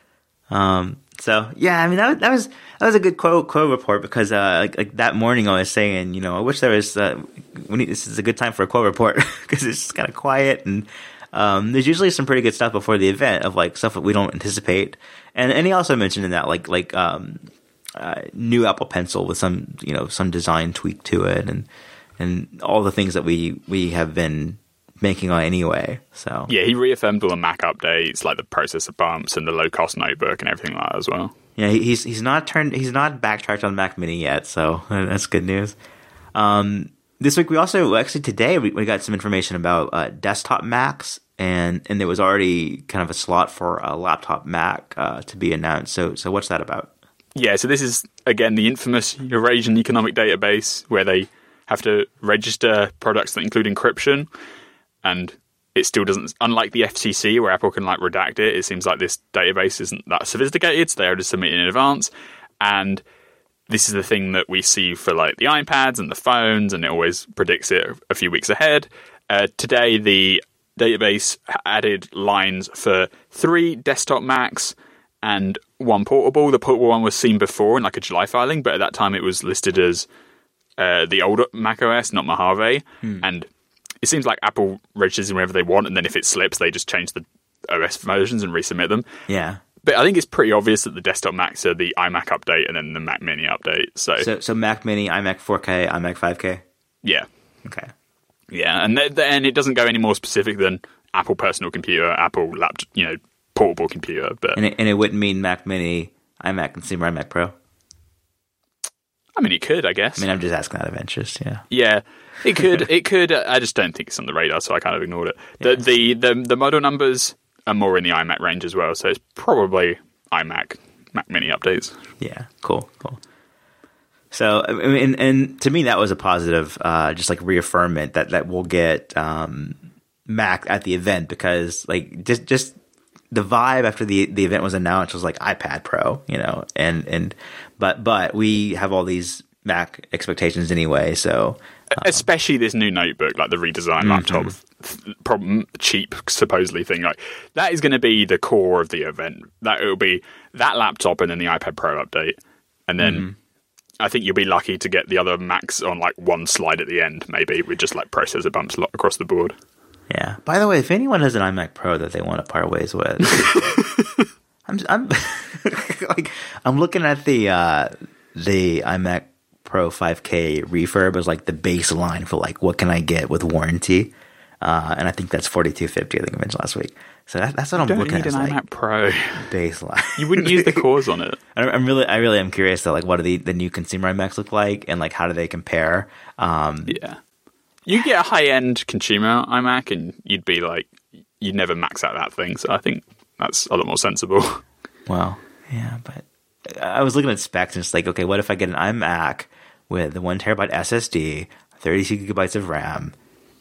Um. So yeah, I mean that was, that was that was a good Quo Quo report because uh like, like that morning I was saying, you know, I wish there was uh, we need, this is a good time for a Quo report because it's just kind of quiet and um there's usually some pretty good stuff before the event of like stuff that we don't anticipate, and and he also mentioned in that like like um. Uh, new Apple Pencil with some, you know, some design tweak to it, and and all the things that we we have been making on anyway. So
yeah, he reaffirmed all the Mac updates, like the processor bumps and the low cost notebook and everything like that as well.
Yeah, he, he's he's not turned he's not backtracked on Mac Mini yet, so that's good news. Um, this week we also actually today we, we got some information about uh, desktop Macs, and and there was already kind of a slot for a laptop Mac uh, to be announced. So so what's that about?
Yeah, so this is, again, the infamous Eurasian Economic Database where they have to register products that include encryption, and it still doesn't, unlike the F C C where Apple can like redact it, it seems like this database isn't that sophisticated, so they have to submit in advance, and this is the thing that we see for like the iPads and the phones, and it always predicts it a few weeks ahead. Uh, today, the database added lines for three desktop Macs and one portable. The portable one was seen before in like a July filing, but at that time it was listed as uh, the older macOS, not Mojave. Hmm. And it seems like Apple registers whenever they want, and then if it slips, they just change the O S versions and resubmit them.
Yeah.
But I think it's pretty obvious that the desktop Macs are the iMac update and then the Mac Mini update. So,
so, so Mac Mini, iMac four K, iMac five K?
Yeah.
Okay.
Yeah, and then it doesn't go any more specific than Apple personal computer, Apple laptop, you know, portable computer, but
and it, and it wouldn't mean Mac Mini, iMac Consumer, iMac Pro.
I mean, it could, I guess.
I mean, I'm just asking out of interest. Yeah,
yeah, it could. It could. I just don't think it's on the radar, so I kind of ignored it. The, yeah. the the the model numbers are more in the iMac range as well, so it's probably iMac Mac Mini updates.
Yeah, cool, cool. So, I mean, and, and to me, that was a positive, uh, just like reaffirmment that that we'll get um, Mac at the event, because like just just. The vibe after the the event was announced was like iPad Pro, you know, and and but but we have all these Mac expectations anyway, so
um, especially this new notebook, like the redesigned mm-hmm. laptop, problem cheap supposedly thing, like that is going to be the core of the event. That it'll be that laptop and then the iPad Pro update, and then mm-hmm. I think you'll be lucky to get the other Macs on like one slide at the end, maybe with just like processor bumps across the board.
Yeah. By the way, if anyone has an iMac Pro that they want to part ways with, I'm I'm like I'm looking at the uh, the iMac Pro five K refurb as like the baseline for like what can I get with warranty, uh, and I think that's forty-two fifty. I think I mentioned last week. So that, that's what
you
I'm
don't
looking
need
at.
An
like
iMac Pro
baseline.
You wouldn't use the cores on it.
I'm really, I really am curious to like what do the the new consumer iMacs look like, and like how do they compare? Um,
yeah. You get a high-end consumer iMac, and you'd be like, you'd never max out that thing. So I think that's a lot more sensible.
Well, yeah, but I was looking at specs, and it's like, okay, what if I get an iMac with the one terabyte S S D, thirty-two gigabytes of RAM,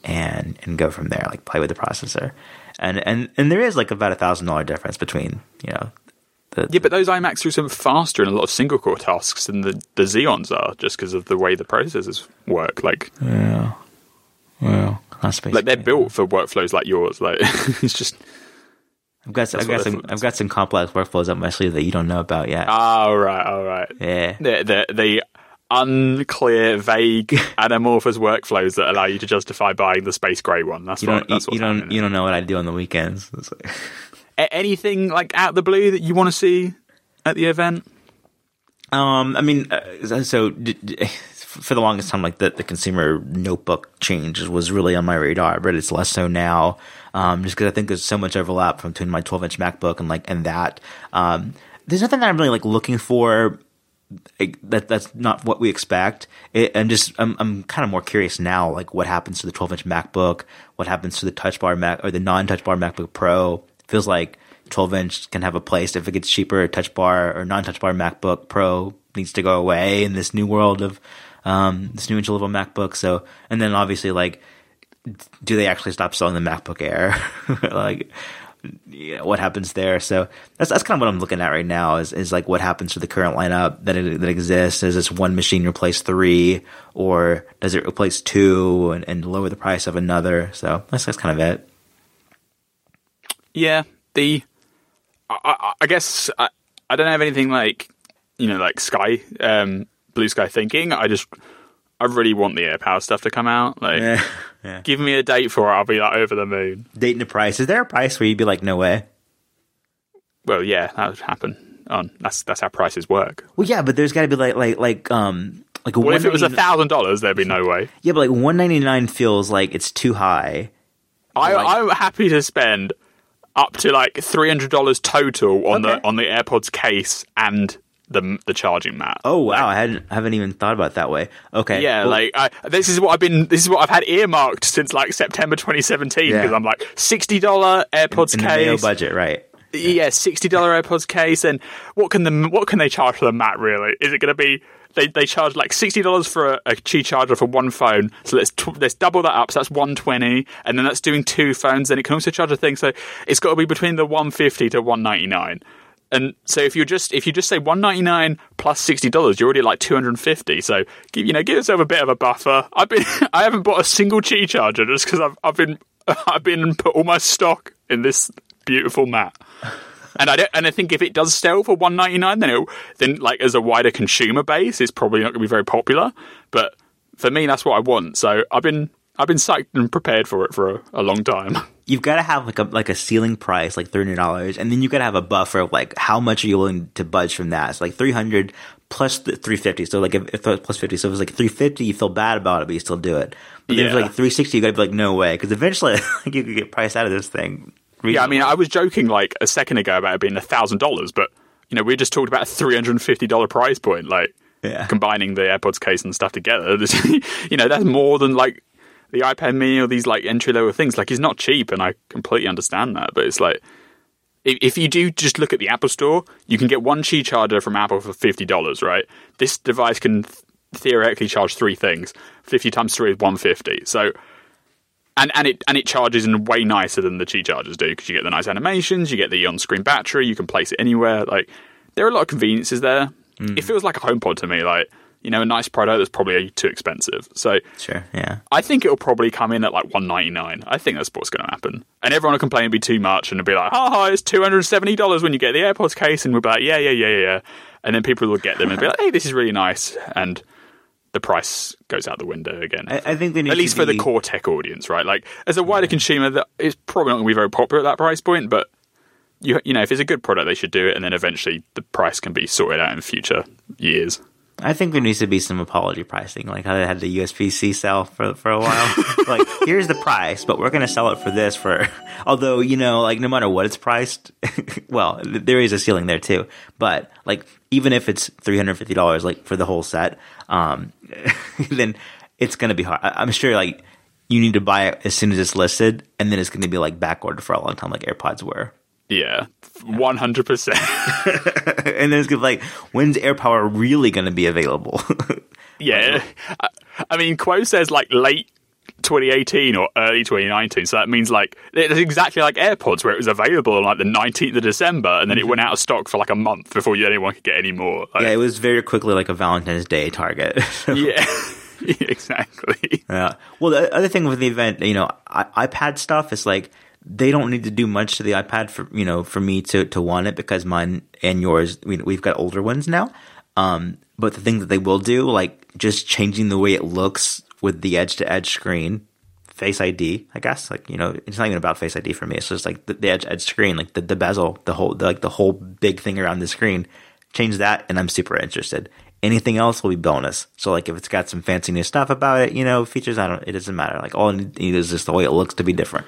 and and go from there, like play with the processor. And and, and there is like about a thousand dollar difference between, you know, the,
yeah, but those iMacs are so faster in a lot of single core tasks than the, the Xeons are, just because of the way the processors work. Like,
yeah, well, that's
like they're built for workflows like yours. Like, it's just.
I've got some, I've got some I've got some complex workflows up my sleeve that you don't know about yet.
Oh right, all right.
Yeah,
the the, the unclear, vague, anamorphous workflows that allow you to justify buying the space grey one. That's
you
what.
Don't,
that's
you, you don't
happening.
you don't know what I do on the weekends. Like...
A- anything like out of the blue that you want to see at the event?
Um, I mean, uh, so d- d- for the longest time, like the, the consumer notebook change was really on my radar, but it's less so now. Um, just because I think there's so much overlap from between my twelve inch MacBook and like and that. Um, there's nothing that I'm really like looking for. Like, that that's not what we expect. It, I'm just I'm I'm kind of more curious now, like what happens to the twelve inch MacBook, what happens to the Touch Bar Mac or the non-Touch Bar MacBook Pro. It feels like twelve inch can have a place if it gets cheaper. Touch Bar or non-Touch Bar MacBook Pro needs to go away in this new world of um, this new entry level MacBook. So, and then obviously, like, do they actually stop selling the MacBook Air? Like, you know, what happens there? So that's that's kind of what I'm looking at right now. Is is like what happens to the current lineup that it, that exists? Does this one machine replace three, or does it replace two and, and lower the price of another? So that's that's kind of it.
Yeah, the I, I, I guess I, I don't have anything like, you know, like sky, um, blue sky thinking. I just, I really want the AirPower stuff to come out. Like,
Yeah, yeah.
give me a date for it. I'll be like over the moon.
Date and a price. Is there a price where you'd be like, no way?
Well, yeah, that would happen. On that's that's how prices work.
Well, yeah, but there's got to be like like like um like a
Well, if it was a
one ninety-nine
thousand dollars, there'd be no way.
Yeah, but like one ninety-nine feels like it's too high.
I,
Like-
I'm happy to spend up to like three hundred dollars total on
Okay.
the on the AirPods case and the the charging mat.
Oh wow, I hadn't haven't even thought about it that way. Okay,
Yeah,
well,
like I, this is what I've been. This is what I've had earmarked since like September twenty seventeen
Yeah.
because I'm like sixty dollar AirPods
in the Mayo
case.
budget, right?
Yeah, sixty dollar AirPods case, and what can the what can they charge for the mat? Really, is it going to be? They they charge like sixty dollars for a, a Qi charger for one phone. So let's tw- let's double that up. So that's one twenty, and then that's doing two phones. Then it can also charge a thing. So it's got to be between the one fifty to one ninety nine. And so if you just if you just say one ninety nine plus sixty dollars, you're already at like two hundred and fifty. So give, you know, give yourself a bit of a buffer. I've been I haven't bought a single Qi charger just because I've I've been I've been put all my stock in this beautiful mat. And I don't, and I think if it does sell for one ninety nine, then it then like as a wider consumer base, it's probably not going to be very popular. But for me, that's what I want. So I've been I've been psyched and prepared for it for a, a long time.
You've got to have like a like a ceiling price, like three hundred dollars, and then you've got to have a buffer of like how much are you willing to budge from that. So like three hundred plus the three fifty. So like if, if it was plus fifty, so if it was like three fifty, you feel bad about it, but you still do it. But then if
Yeah.
it's like three sixty, you got to be like, no way, because eventually like, you could get priced out of this thing.
Yeah, I mean, I was joking like a second ago about it being a thousand dollars, but you know, we just talked about a three hundred and fifty dollar price point, like
Yeah.
combining the AirPods case and stuff together. You know, that's more than like the iPad Mini or these like entry level things. Like, it's not cheap, and I completely understand that. But it's like, if, if you do just look at the Apple Store, you can get one Qi charger from Apple for fifty dollars, right? This device can th- theoretically charge three things. Fifty times three is one hundred fifty. So. And and it and it charges in way nicer than the Qi chargers do, because you get the nice animations, you get the on-screen battery, you can place it anywhere. Like, there are a lot of conveniences there. Mm. It feels like a HomePod to me, like, you know, a nice product that's probably too expensive. So
Sure, yeah.
I think it'll probably come in at like one ninety-nine. I think that's what's going to happen. And everyone will complain it'll be too much, and it'll be like, oh, it's two hundred seventy dollars when you get the AirPods case, and we'll be like, yeah, yeah, yeah, yeah. And then people will get them and be like, hey, this is really nice. And the price goes out the window again.
I, I think they need
at least
to
for
be...
the core tech audience, right? Like, as a wider yeah. consumer, that is probably not going to be very popular at that price point. But you, you know, if it's a good product, they should do it, and then eventually the price can be sorted out in future years.
I think there needs to be some apology pricing, like how they had the U S B C sell for for a while. Like, here's the price, but we're going to sell it for this for. Although, you know, like no matter what it's priced, well, there is a ceiling there too. But like, even if it's three hundred fifty dollars, like for the whole set, um, then it's going to be hard. I, I'm sure, like, you need to buy it as soon as it's listed, and then it's going to be like back ordered for a long time, like AirPods were.
Yeah, one hundred percent.
And then it's gonna be like, when's AirPower really going to be available?
Yeah. I, I mean, Quo says like late twenty eighteen or early twenty nineteen. So that means like it's exactly like AirPods, where it was available on like the nineteenth of December, and then it went out of stock for like a month before anyone could get any more. Like,
yeah, it was very quickly like a Valentine's Day target.
Yeah, exactly.
Yeah. Well, the other thing with the event, you know, I- iPad stuff is like they don't need to do much to the iPad for you know for me to to want it, because mine and yours, we, we've got older ones now. Um, but the thing that they will do, like just changing the way it looks with the edge-to-edge screen, Face I D, I guess. Like, you know, it's not even about Face I D for me. It's just like the, the edge-edge screen, like the, the bezel, the whole, the, like the whole big thing around the screen. Change that, and I'm super interested. Anything else will be bonus. So, like, if it's got some fancy new stuff about it, you know, features, I don't. It doesn't matter. Like, all it needs is just the way it looks to be different.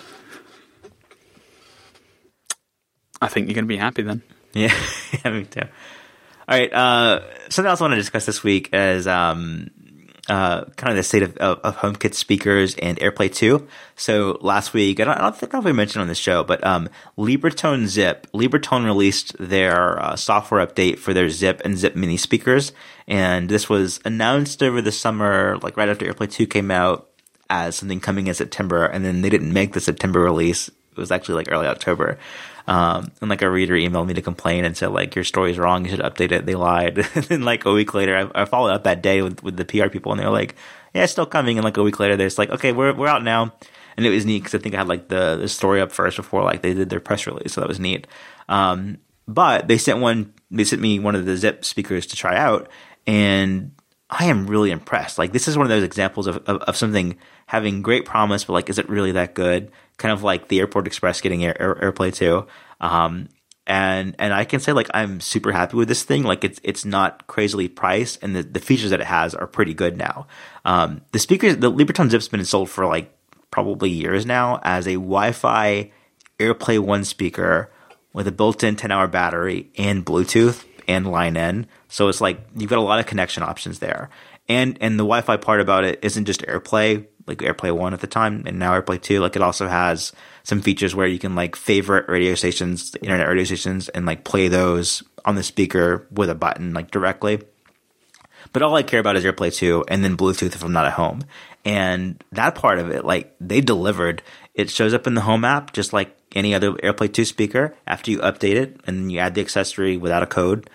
I think you're going to be happy then.
Yeah, yeah, me too. All right. Uh, something else I want to discuss this week is um, uh, kind of the state of, of, of HomeKit speakers and AirPlay two. So last week, I don't, I don't think I know if we mentioned on the show, but um, Libratone Zip, Libratone released their uh, software update for their Zip and Zip Mini speakers, and this was announced over the summer, like right after AirPlay two came out, as something coming in September, and then they didn't make the September release. It was actually like early October. Um, and like a reader emailed me to complain and said, like, your story's wrong, you should update it. They lied. And then like a week later, I, I followed up that day with, with the P R people, and they were like, yeah, it's still coming. And like a week later, they're just like, okay, we're, we're out now. And it was neat because I think I had like the, the story up first before like they did their press release. So that was neat. Um, but they sent one, they sent me one of the Zip speakers to try out, and I am really impressed. Like, this is one of those examples of, of, of something having great promise, but like, is it really that good? Kind of like the Airport Express getting Air, Air, AirPlay two. Um, and, and I can say like, I'm super happy with this thing. Like, it's, it's not crazily priced, and the, the features that it has are pretty good now. Um, the speakers, the Libratone Zip's been sold for like probably years now as a Wi-Fi AirPlay one speaker with a built-in ten hour battery and Bluetooth and line in. So it's like, you've got a lot of connection options there. And, and the Wi-Fi part about it isn't just AirPlay, like AirPlay one at the time, and now AirPlay two. Like, it also has some features where you can like favorite radio stations, internet radio stations, and like play those on the speaker with a button, like directly. But all I care about is AirPlay two, and then Bluetooth if I'm not at home. And that part of it, like, they delivered. It shows up in the Home app just like any other AirPlay two speaker after you update it, and you add the accessory without a code.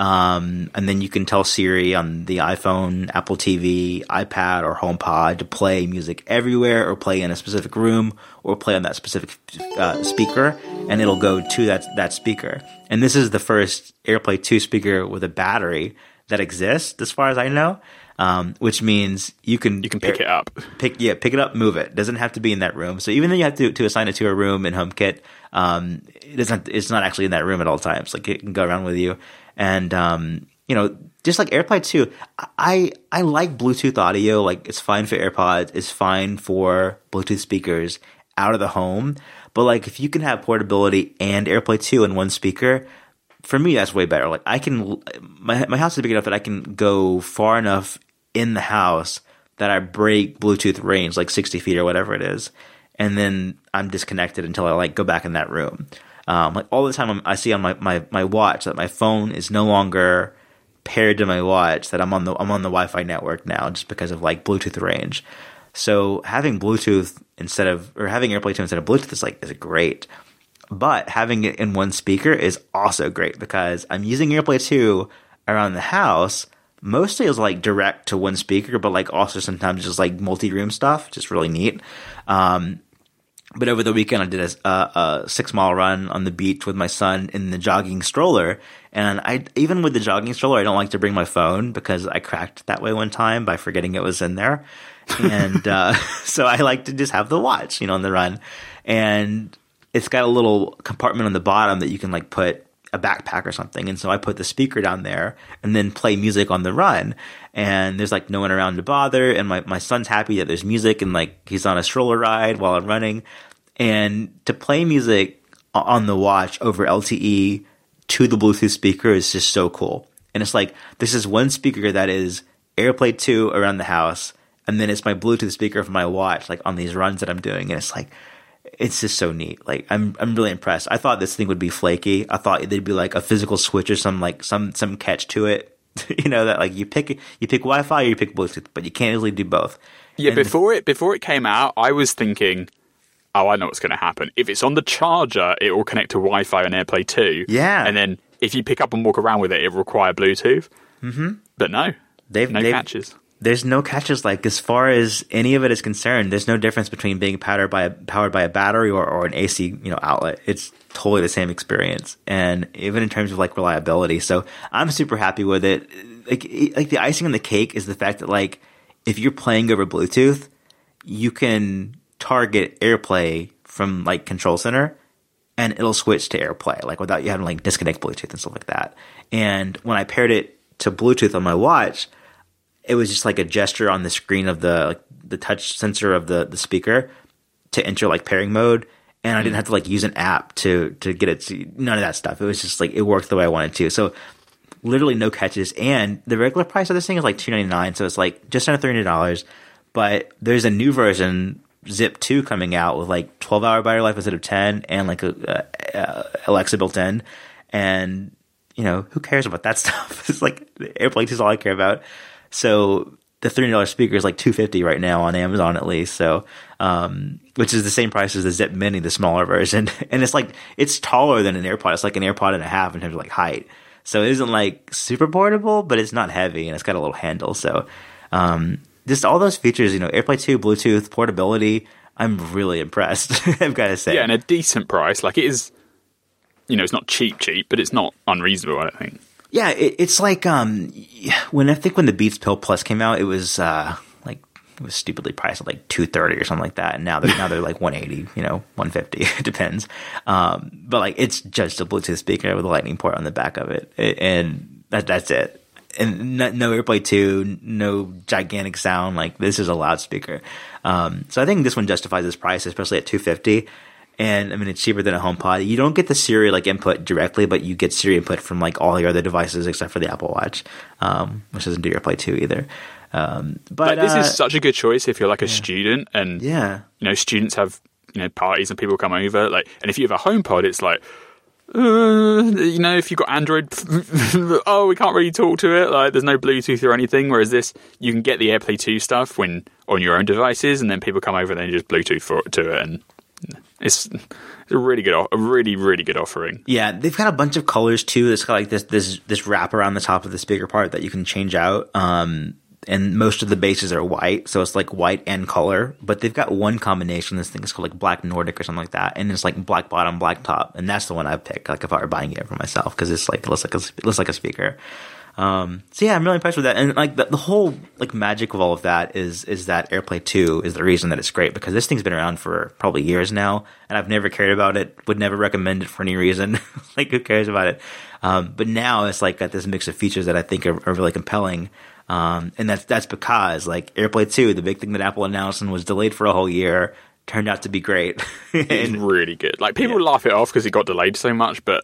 Um, and then you can tell Siri on the iPhone, Apple T V, iPad, or HomePod to play music everywhere, or play in a specific room, or play on that specific uh, speaker, and it'll go to that that speaker. And this is the first AirPlay two speaker with a battery that exists, as far as I know. Um, which means you can
you can pick air, it up,
pick yeah, pick it up, move it. It doesn't have to be in that room. So even though you have to to assign it to a room in HomeKit, um, it doesn't. It's not actually in that room at all times. Like, it can go around with you. And, um, you know, just like AirPlay two, I, I like Bluetooth audio. Like, it's fine for AirPods. It's fine for Bluetooth speakers out of the home. But, like, if you can have portability and AirPlay two in one speaker, for me, that's way better. Like, I can, my, my house is big enough that I can go far enough in the house that I break Bluetooth range, like sixty feet or whatever it is. And then I'm disconnected until I, like, go back in that room. Um, like, all the time I'm, I see on my, my, my watch that my phone is no longer paired to my watch, that I'm on the I'm on the Wi-Fi network now, just because of like Bluetooth range. So having Bluetooth instead of, or having AirPlay two instead of Bluetooth is like, is great. But having it in one speaker is also great, because I'm using AirPlay two around the house, mostly as like direct to one speaker, but like also sometimes just like multi-room stuff, just really neat. Um, But over the weekend, I did a, a, a six mile run on the beach with my son in the jogging stroller. And I, even with the jogging stroller, I don't like to bring my phone, because I cracked that way one time by forgetting it was in there. And, uh, so I like to just have the watch, you know, on the run. And it's got a little compartment on the bottom that you can like put a backpack or something. And so I put the speaker down there and then play music on the run. And there's like no one around to bother. And my, my son's happy that there's music, and like he's on a stroller ride while I'm running. And to play music on the watch over L T E to the Bluetooth speaker is just so cool. And it's like, this is one speaker that is AirPlay two around the house, and then it's my Bluetooth speaker for my watch, like on these runs that I'm doing. And it's like, it's just so neat. Like, I'm I'm really impressed. I thought this thing would be flaky. I thought there'd be like a physical switch or some like some some catch to it. You know, that like you pick you pick Wi-Fi or you pick Bluetooth, but you can't easily do both.
Yeah,
And-
before it before it came out, I was thinking, oh, I know what's going to happen. If it's on the charger, it will connect to Wi-Fi and AirPlay two.
Yeah.
And then if you pick up and walk around with it, it will require Bluetooth. Mm-hmm. But no,
They've-
no
they've-
catches.
There's no catches. Like, as far as any of it is concerned, there's no difference between being powered by a, powered by a battery or, or an A C, you know, outlet. It's totally the same experience, and even in terms of like reliability. So I'm super happy with it. Like, like the icing on the cake is the fact that, like, if you're playing over Bluetooth, you can target AirPlay from like Control Center, and it'll switch to AirPlay, like without you having to like disconnect Bluetooth and stuff like that. And when I paired it to Bluetooth on my watch, it was just like a gesture on the screen of the like the touch sensor of the, the speaker to enter like pairing mode, and I didn't have to like use an app to to get it to none of that stuff. It was just like it worked the way I wanted to. So literally no catches, and the regular price of this thing is like two ninety-nine, so it's like just under three hundred dollars. But there's a new version, Zip two, coming out with like twelve hour battery life instead of ten, and like a, a, a Alexa built in, and you know, who cares about that stuff? It's like AirPlay two is all I care about. So the three hundred dollars speaker is like two hundred fifty dollars right now on Amazon, at least. So, um, which is the same price as the Zip Mini, the smaller version. And it's like, it's taller than an AirPod. It's like an AirPod and a half in terms of like height. So it isn't like super portable, but it's not heavy, and it's got a little handle. So, um, just all those features, you know, AirPlay two, Bluetooth, portability, I'm really impressed, I've got to say.
Yeah, and a decent price. Like, it is, you know, it's not cheap, cheap, but it's not unreasonable, I don't think.
Yeah, it, it's like um, when I think when the Beats Pill Plus came out, it was uh, like it was stupidly priced at like two thirty or something like that, and now they're now they're like one eighty, you know, one fifty. It depends, um, but like it's just a Bluetooth speaker with a Lightning port on the back of it, and that, that's it. And no, no AirPlay two, no gigantic sound. Like, this is a loudspeaker. Um, so I think this one justifies its price, especially at two fifty. And I mean, it's cheaper than a HomePod. You don't get the Siri like input directly, but you get Siri input from like all your other devices except for the Apple Watch, um, which doesn't do AirPlay two either. Um, but,
But this
uh,
is such a good choice if you're like a student, and
yeah,
you know, students have, you know, parties and people come over. Like, and if you have a HomePod, it's like, uh, you know, if you've got Android, oh, we can't really talk to it. Like, there's no Bluetooth or anything. Whereas this, you can get the AirPlay two stuff when on your own devices, and then people come over and then you just Bluetooth for, to it, and it's a really good, a really really good offering.
Yeah, they've got a bunch of colors too. It's got like this this this wrap around the top of the speaker part that you can change out. Um, and most of the bases are white, so it's like white and color. But they've got one combination. This thing is called like Black Nordic or something like that, and it's like black bottom, black top, and that's the one I pick. Like if I were buying it for myself, because it's like it looks like a, it looks like a speaker. Um, so yeah, I'm really impressed with that. And like the, the whole like magic of all of that is is that AirPlay two is the reason that it's great, because this thing's been around for probably years now, and I've never cared about it. Would never recommend it for any reason. Like, who cares about it? Um, but now it's like got this mix of features that I think are, are really compelling. Um, and that's that's because like AirPlay two, the big thing that Apple announced and was delayed for a whole year, turned out to be great.
It's really good. Like, people
Yeah.
laugh it off because it got delayed so much, but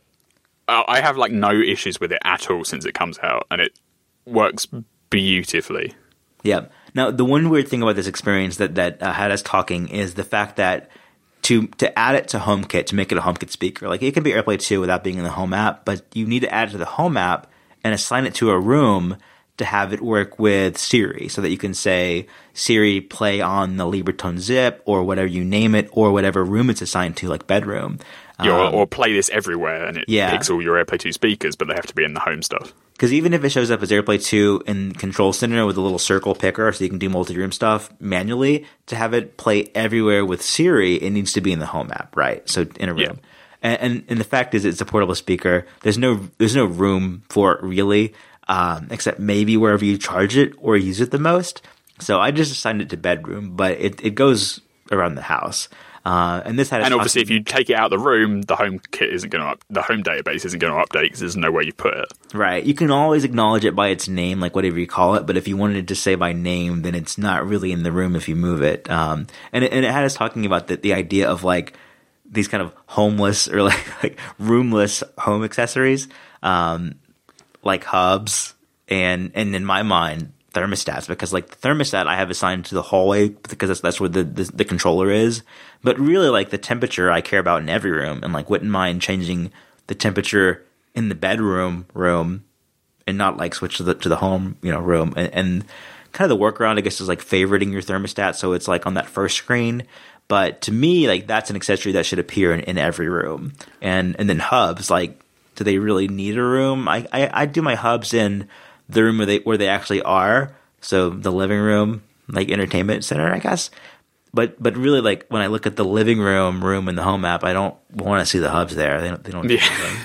I have like no issues with it at all since it comes out, and it works beautifully.
Yeah. Now, the one weird thing about this experience that that uh, had us talking is the fact that to to add it to HomeKit, to make it a HomeKit speaker, like it can be AirPlay two without being in the Home app, but you need to add it to the Home app and assign it to a room to have it work with Siri, so that you can say, Siri, play on the Libertone Zip, or whatever you name it, or whatever room it's assigned to, like bedroom.
Yeah, or,
Um,
or play this everywhere, and it
yeah.
picks all your AirPlay two speakers, but they have to be in the home stuff.
Because even if it shows up as AirPlay two in Control Center with a little circle picker so you can do multi-room stuff manually, to have it play everywhere with Siri, it needs to be in the Home app, right? So in a room.
Yeah.
And, and and the fact is, it's a portable speaker. There's no there's no room for it really, um, except maybe wherever you charge it or use it the most. So I just assigned it to bedroom, but it, it goes around the house. Uh, and this had,
And obviously, if you take it out of the room, the home kit isn't going to up, the home database isn't going to update because there's nowhere you put it.
right, you can always acknowledge it by its name, like whatever you call it. But if you wanted to say by name, then it's not really in the room if you move it. Um, and it, and it had us talking about the the idea of like these kind of homeless or like, like roomless home accessories, um, like hubs, and and in my mind, thermostats, because like the thermostat I have assigned to the hallway because that's, that's where the, the the controller is. But really, like the temperature I care about in every room, and like wouldn't mind changing the temperature in the bedroom room and not like switch to the to the home, you know, room. And kind of the workaround, I guess, is like favoriting your thermostat, so it's like on that first screen. But to me, like that's an accessory that should appear in, in every room. And and then hubs, like, do they really need a room? I, I, I do my hubs in the room where they where they actually are. So the living room, like entertainment center, I guess. But but really, like when I look at the living room room in the home app, I don't want to see the hubs there. They don't. They don't.
Yeah,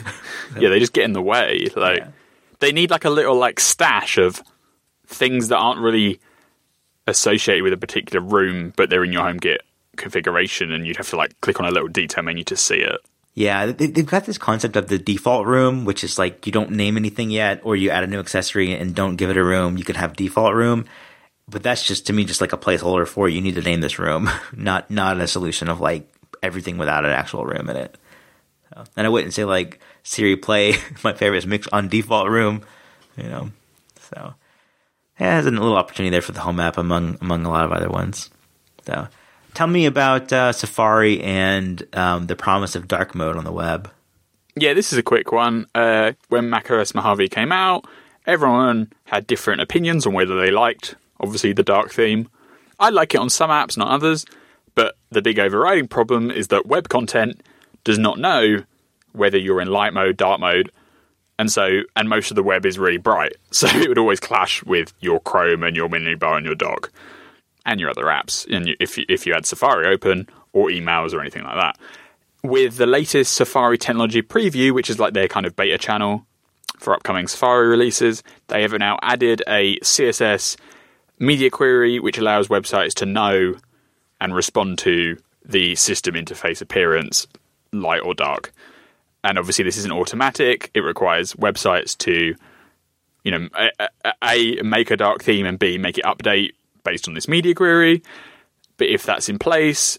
so,
yeah. They just get in the way. Like
yeah.
They need like a little like stash of things that aren't really associated with a particular room, but they're in your HomeKit configuration, and you'd have to like click on a little detail menu to see it.
Yeah, they, they've got this concept of the default room, which is like you don't name anything yet, or you add a new accessory and don't give it a room. You can have default room, but that's just to me just like a placeholder for you need to name this room, not not a solution of like everything without an actual room in it. So, and I wouldn't say like Siri play my favorite is mix on default room, you know. So yeah, there's a little opportunity there for the home app among among a lot of other ones. So. Tell me about uh, Safari and um, the promise of dark mode on the web.
Yeah, this is a quick one. Uh, when macOS Mojave came out, everyone had different opinions on whether they liked, obviously, the dark theme. I like it on some apps, not others, but the big overriding problem is that web content does not know whether you're in light mode, dark mode, and so and most of the web is really bright. So it would always clash with your Chrome and your menu bar and your dock. And your other apps, and you, if you, if you had Safari open or emails or anything like that. With the latest Safari Technology Preview, which is like their kind of beta channel for upcoming Safari releases, they have now added a C S S media query which allows websites to know and respond to the system interface appearance, light or dark. And obviously this isn't automatic. It requires websites to, you know, a, a, a make a dark theme, and B, make it update based on this media query. But if that's in place,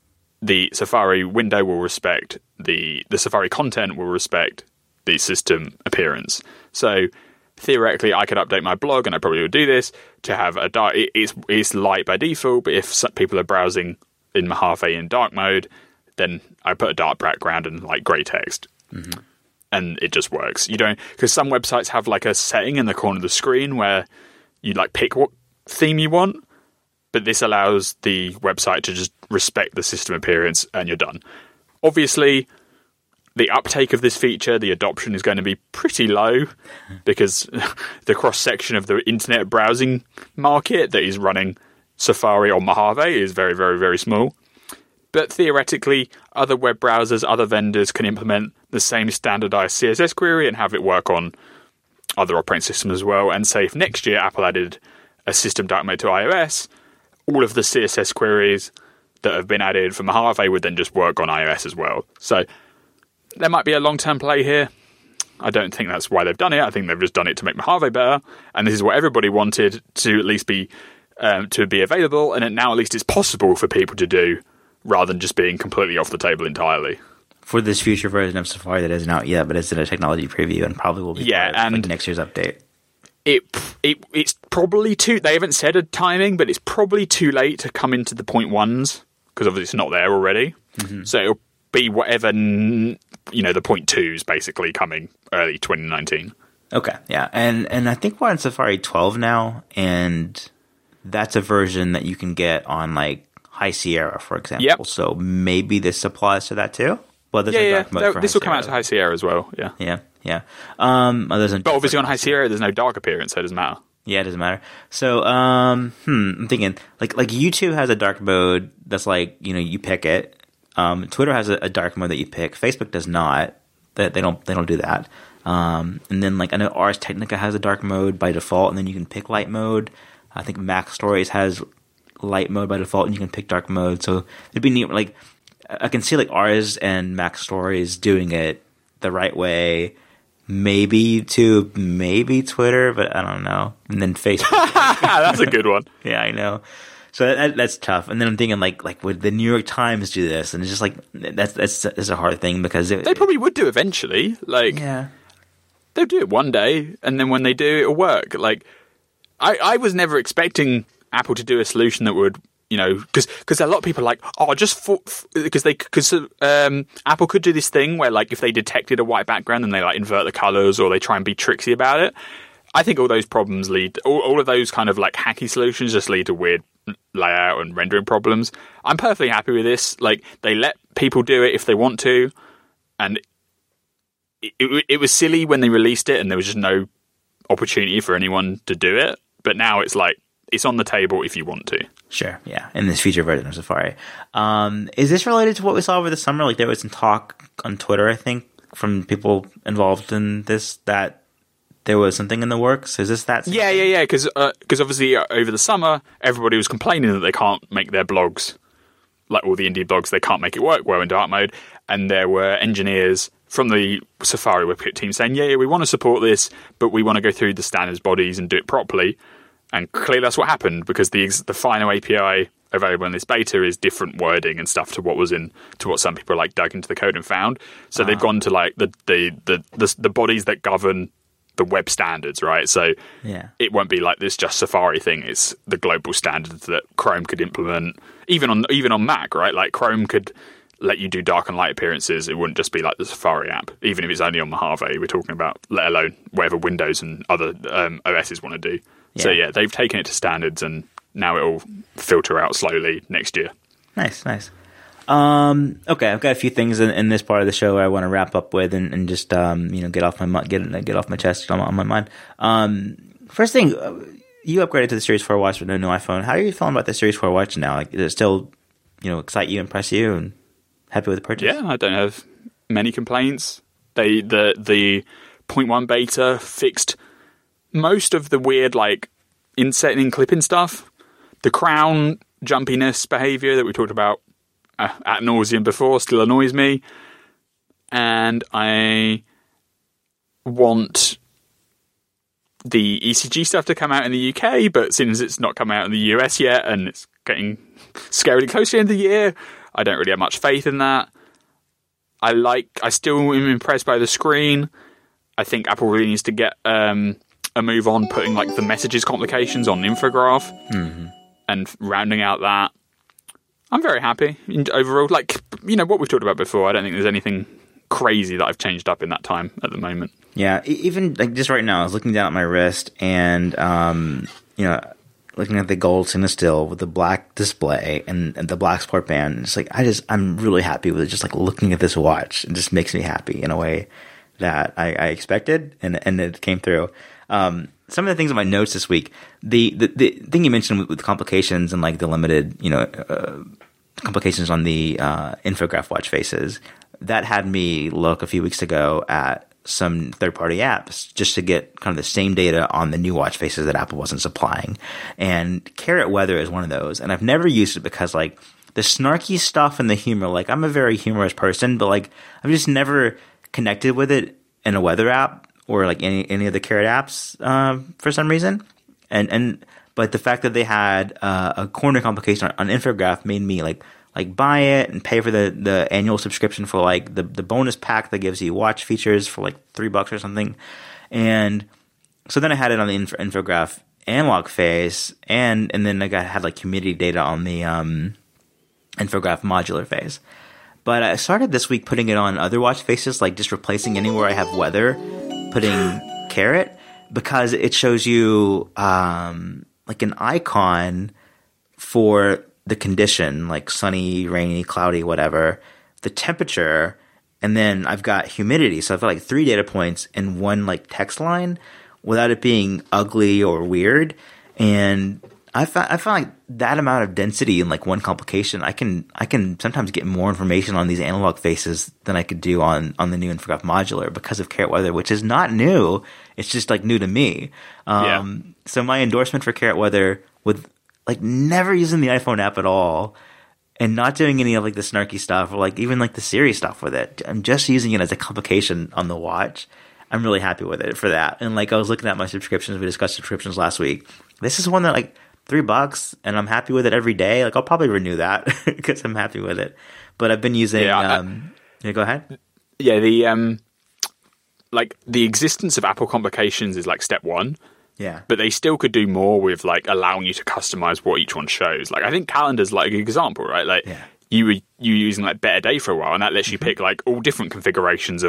the Safari window will respect the the Safari content will respect the system appearance. So theoretically, I could update my blog, and I probably would do this, to have a dark. It's it's light by default, but if some people are browsing in Mojave in dark mode, then I put a dark background and like grey text, mm-hmm. and it just works. You don't, because some websites have like a setting in the corner of the screen where you like pick what theme you want, but this allows the website to just respect the system appearance, and you're done. Obviously, the uptake of this feature, the adoption is going to be pretty low, because the cross-section of the internet browsing market that is running Safari or Mojave is very, very, very small. But theoretically, other web browsers, other vendors can implement the same standardized C S S query and have it work on other operating systems as well. And say if next year Apple added a system dark mode to iOS, all of the C S S queries that have been added for Mojave would then just work on iOS as well. So there might be a long-term play here. I don't think that's why they've done it. I think they've just done it to make Mojave better. And this is what everybody wanted to at least be um, to be available. And now at least it's possible for people to do, rather than just being completely off the table entirely.
For this future version of Safari that isn't out yet, but it's in a technology preview and probably will be
yeah,
part of,
and
like, next year's update.
It it it's probably too. They haven't said a timing, but it's probably too late to come into the point ones, because obviously it's not there already. Mm-hmm. So it'll be whatever, you know, the point twos basically coming early twenty nineteen.
Okay, yeah, and and I think we're on Safari twelve now, and that's a version that you can get on like High Sierra, for example.
Yep.
So maybe this applies to that too. Well, there's
yeah,
no
yeah.
dark mode
No,
for
this
High
will come
Sierra.
out to High Sierra as well. Yeah,
yeah, yeah. Um, oh, there's no
but obviously on High Sierra, there's no dark appearance, so it doesn't matter.
Yeah, it doesn't matter. So, um, hmm, I'm thinking like like YouTube has a dark mode that's like, you know, you pick it. Um, Twitter has a, a dark mode that you pick. Facebook does not. They, they don't they don't do that. Um, and then like I know Ars Technica has a dark mode by default, and then you can pick light mode. I think Mac Stories has light mode by default, and you can pick dark mode. So it'd be neat. Like I can see like Ars and Mac Stories doing it the right way. Maybe YouTube, maybe Twitter, but I don't know. And then Facebook.
That's a good one.
Yeah, I know. So that, that's tough. And then I'm thinking, like, like would the New York Times do this? And it's just like that's that's, that's a hard thing because it,
they probably would do eventually. Like,
yeah,
they'll do it one day, and then when they do, it'll work. Like, I, I was never expecting Apple to do a solution that would, you know, because because a lot of people are like, oh, just because they because um, Apple could do this thing where like if they detected a white background and they like invert the colors or they try and be tricksy about it. I think all those problems lead, all, all of those kind of like hacky solutions just lead to weird layout and rendering problems. I'm perfectly happy with this. Like, they let people do it if they want to, and it, it, it was silly when they released it and there was just no opportunity for anyone to do it. But now it's like, it's on the table if you want to.
Sure, yeah, in this future version of Safari. Um, is this related to what we saw over the summer? Like, there was some talk on Twitter, I think, from people involved in this, that there was something in the works. Is this that?
Yeah, yeah, yeah. Because uh, obviously uh, over the summer, everybody was complaining that they can't make their blogs, like all the indie blogs, they can't make it work well in dark mode. And there were engineers from the Safari WebKit team saying, yeah, yeah, we want to support this, but we want to go through the standards bodies and do it properly. And clearly that's what happened, because the the final A P I available in this beta is different wording and stuff to what was in to what some people like dug into the code and found. So uh-huh. they've gone to like the the, the the the bodies that govern the web standards, right? So
yeah.
it won't be like this just Safari thing. It's the global standards that Chrome could implement, even on even on Mac, right? Like Chrome could let you do dark and light appearances. It wouldn't just be like the Safari app, even if it's only on Mojave. We're talking about, let alone whatever Windows and other um, O Ss want to do. Yeah. So yeah, they've taken it to standards, and now it'll filter out slowly next year.
Nice, nice. Um, okay, I've got a few things in, in this part of the show I want to wrap up with, and, and just um, you know, get off my get get off my chest, on my, on my mind. Um, first thing, you upgraded to the Series four Watch with no new iPhone. How are you feeling about the Series four Watch now? Like, does it still, you know, excite you, impress you, and happy with the purchase?
Yeah, I don't have many complaints. They the the zero point one beta fixed most of the weird like insetting and clipping stuff. The crown jumpiness behavior that we talked about uh, ad nauseum before still annoys me, and I want the E C G stuff to come out in the U K, but since it's not come out in the U S yet and it's getting scarily close to the end of the year, I don't really have much faith in that. I like I still am impressed by the screen. I think Apple really needs to get um, a move on putting like the messages complications on infograph
mm-hmm.
and rounding out that. I'm very happy overall. Like, you know, what we've talked about before, I don't think there's anything crazy that I've changed up in that time at the moment.
Yeah, even like just right now, I was looking down at my wrist and, um, you know, looking at the gold Cinestill with the black display and, and the black sport band. It's like, I just, I'm really happy with it. Just like looking at this watch, it just makes me happy in a way that I, I expected, and and it came through. Um, some of the things in my notes this week, the, the, the thing you mentioned with, with complications and like the limited, you know, uh, complications on the uh, infograph watch faces, that had me look a few weeks ago at some third-party apps just to get kind of the same data on the new watch faces that Apple wasn't supplying. And Carrot Weather is one of those. And I've never used it because like the snarky stuff and the humor, like I'm a very humorous person, but like I've just never connected with it in a weather app or like any any of the Carrot apps uh, for some reason. And and but the fact that they had uh, a corner complication on, on infograph made me like like buy it and pay for the, the annual subscription for like the, the bonus pack that gives you watch features for like three bucks or something. And so then I had it on the inf- infograph analog phase, and and then I got had like humidity data on the um, infograph modular phase. But I started this week putting it on other watch faces, like just replacing anywhere I have weather, putting Carrot, because it shows you um, like an icon for the condition, like sunny, rainy, cloudy, whatever, the temperature, and then I've got humidity. So I've got like three data points in one like text line without it being ugly or weird. And I found I found like that amount of density in like one complication, I can I can sometimes get more information on these analog faces than I could do on, on the new infograph modular because of Carrot Weather, which is not new. It's just like new to me. Um, yeah. So my endorsement for Carrot Weather with like never using the iPhone app at all and not doing any of like the snarky stuff or like even like the Siri stuff with it. I'm just using it as a complication on the watch. I'm really happy with it for that. And like I was looking at my subscriptions. We discussed subscriptions last week. This is one that like three bucks and I'm happy with it every day. Like I'll probably renew that because I'm happy with it. But I've been using, yeah, I, um, yeah, go ahead.
Yeah. The, um, like the existence of Apple complications is like step one.
Yeah.
But they still could do more with like allowing you to customize what each one shows. Like I think calendar's like an example, right? Like
yeah.
you were you were using like Better Day for a while, and that lets you mm-hmm. pick like all different configurations of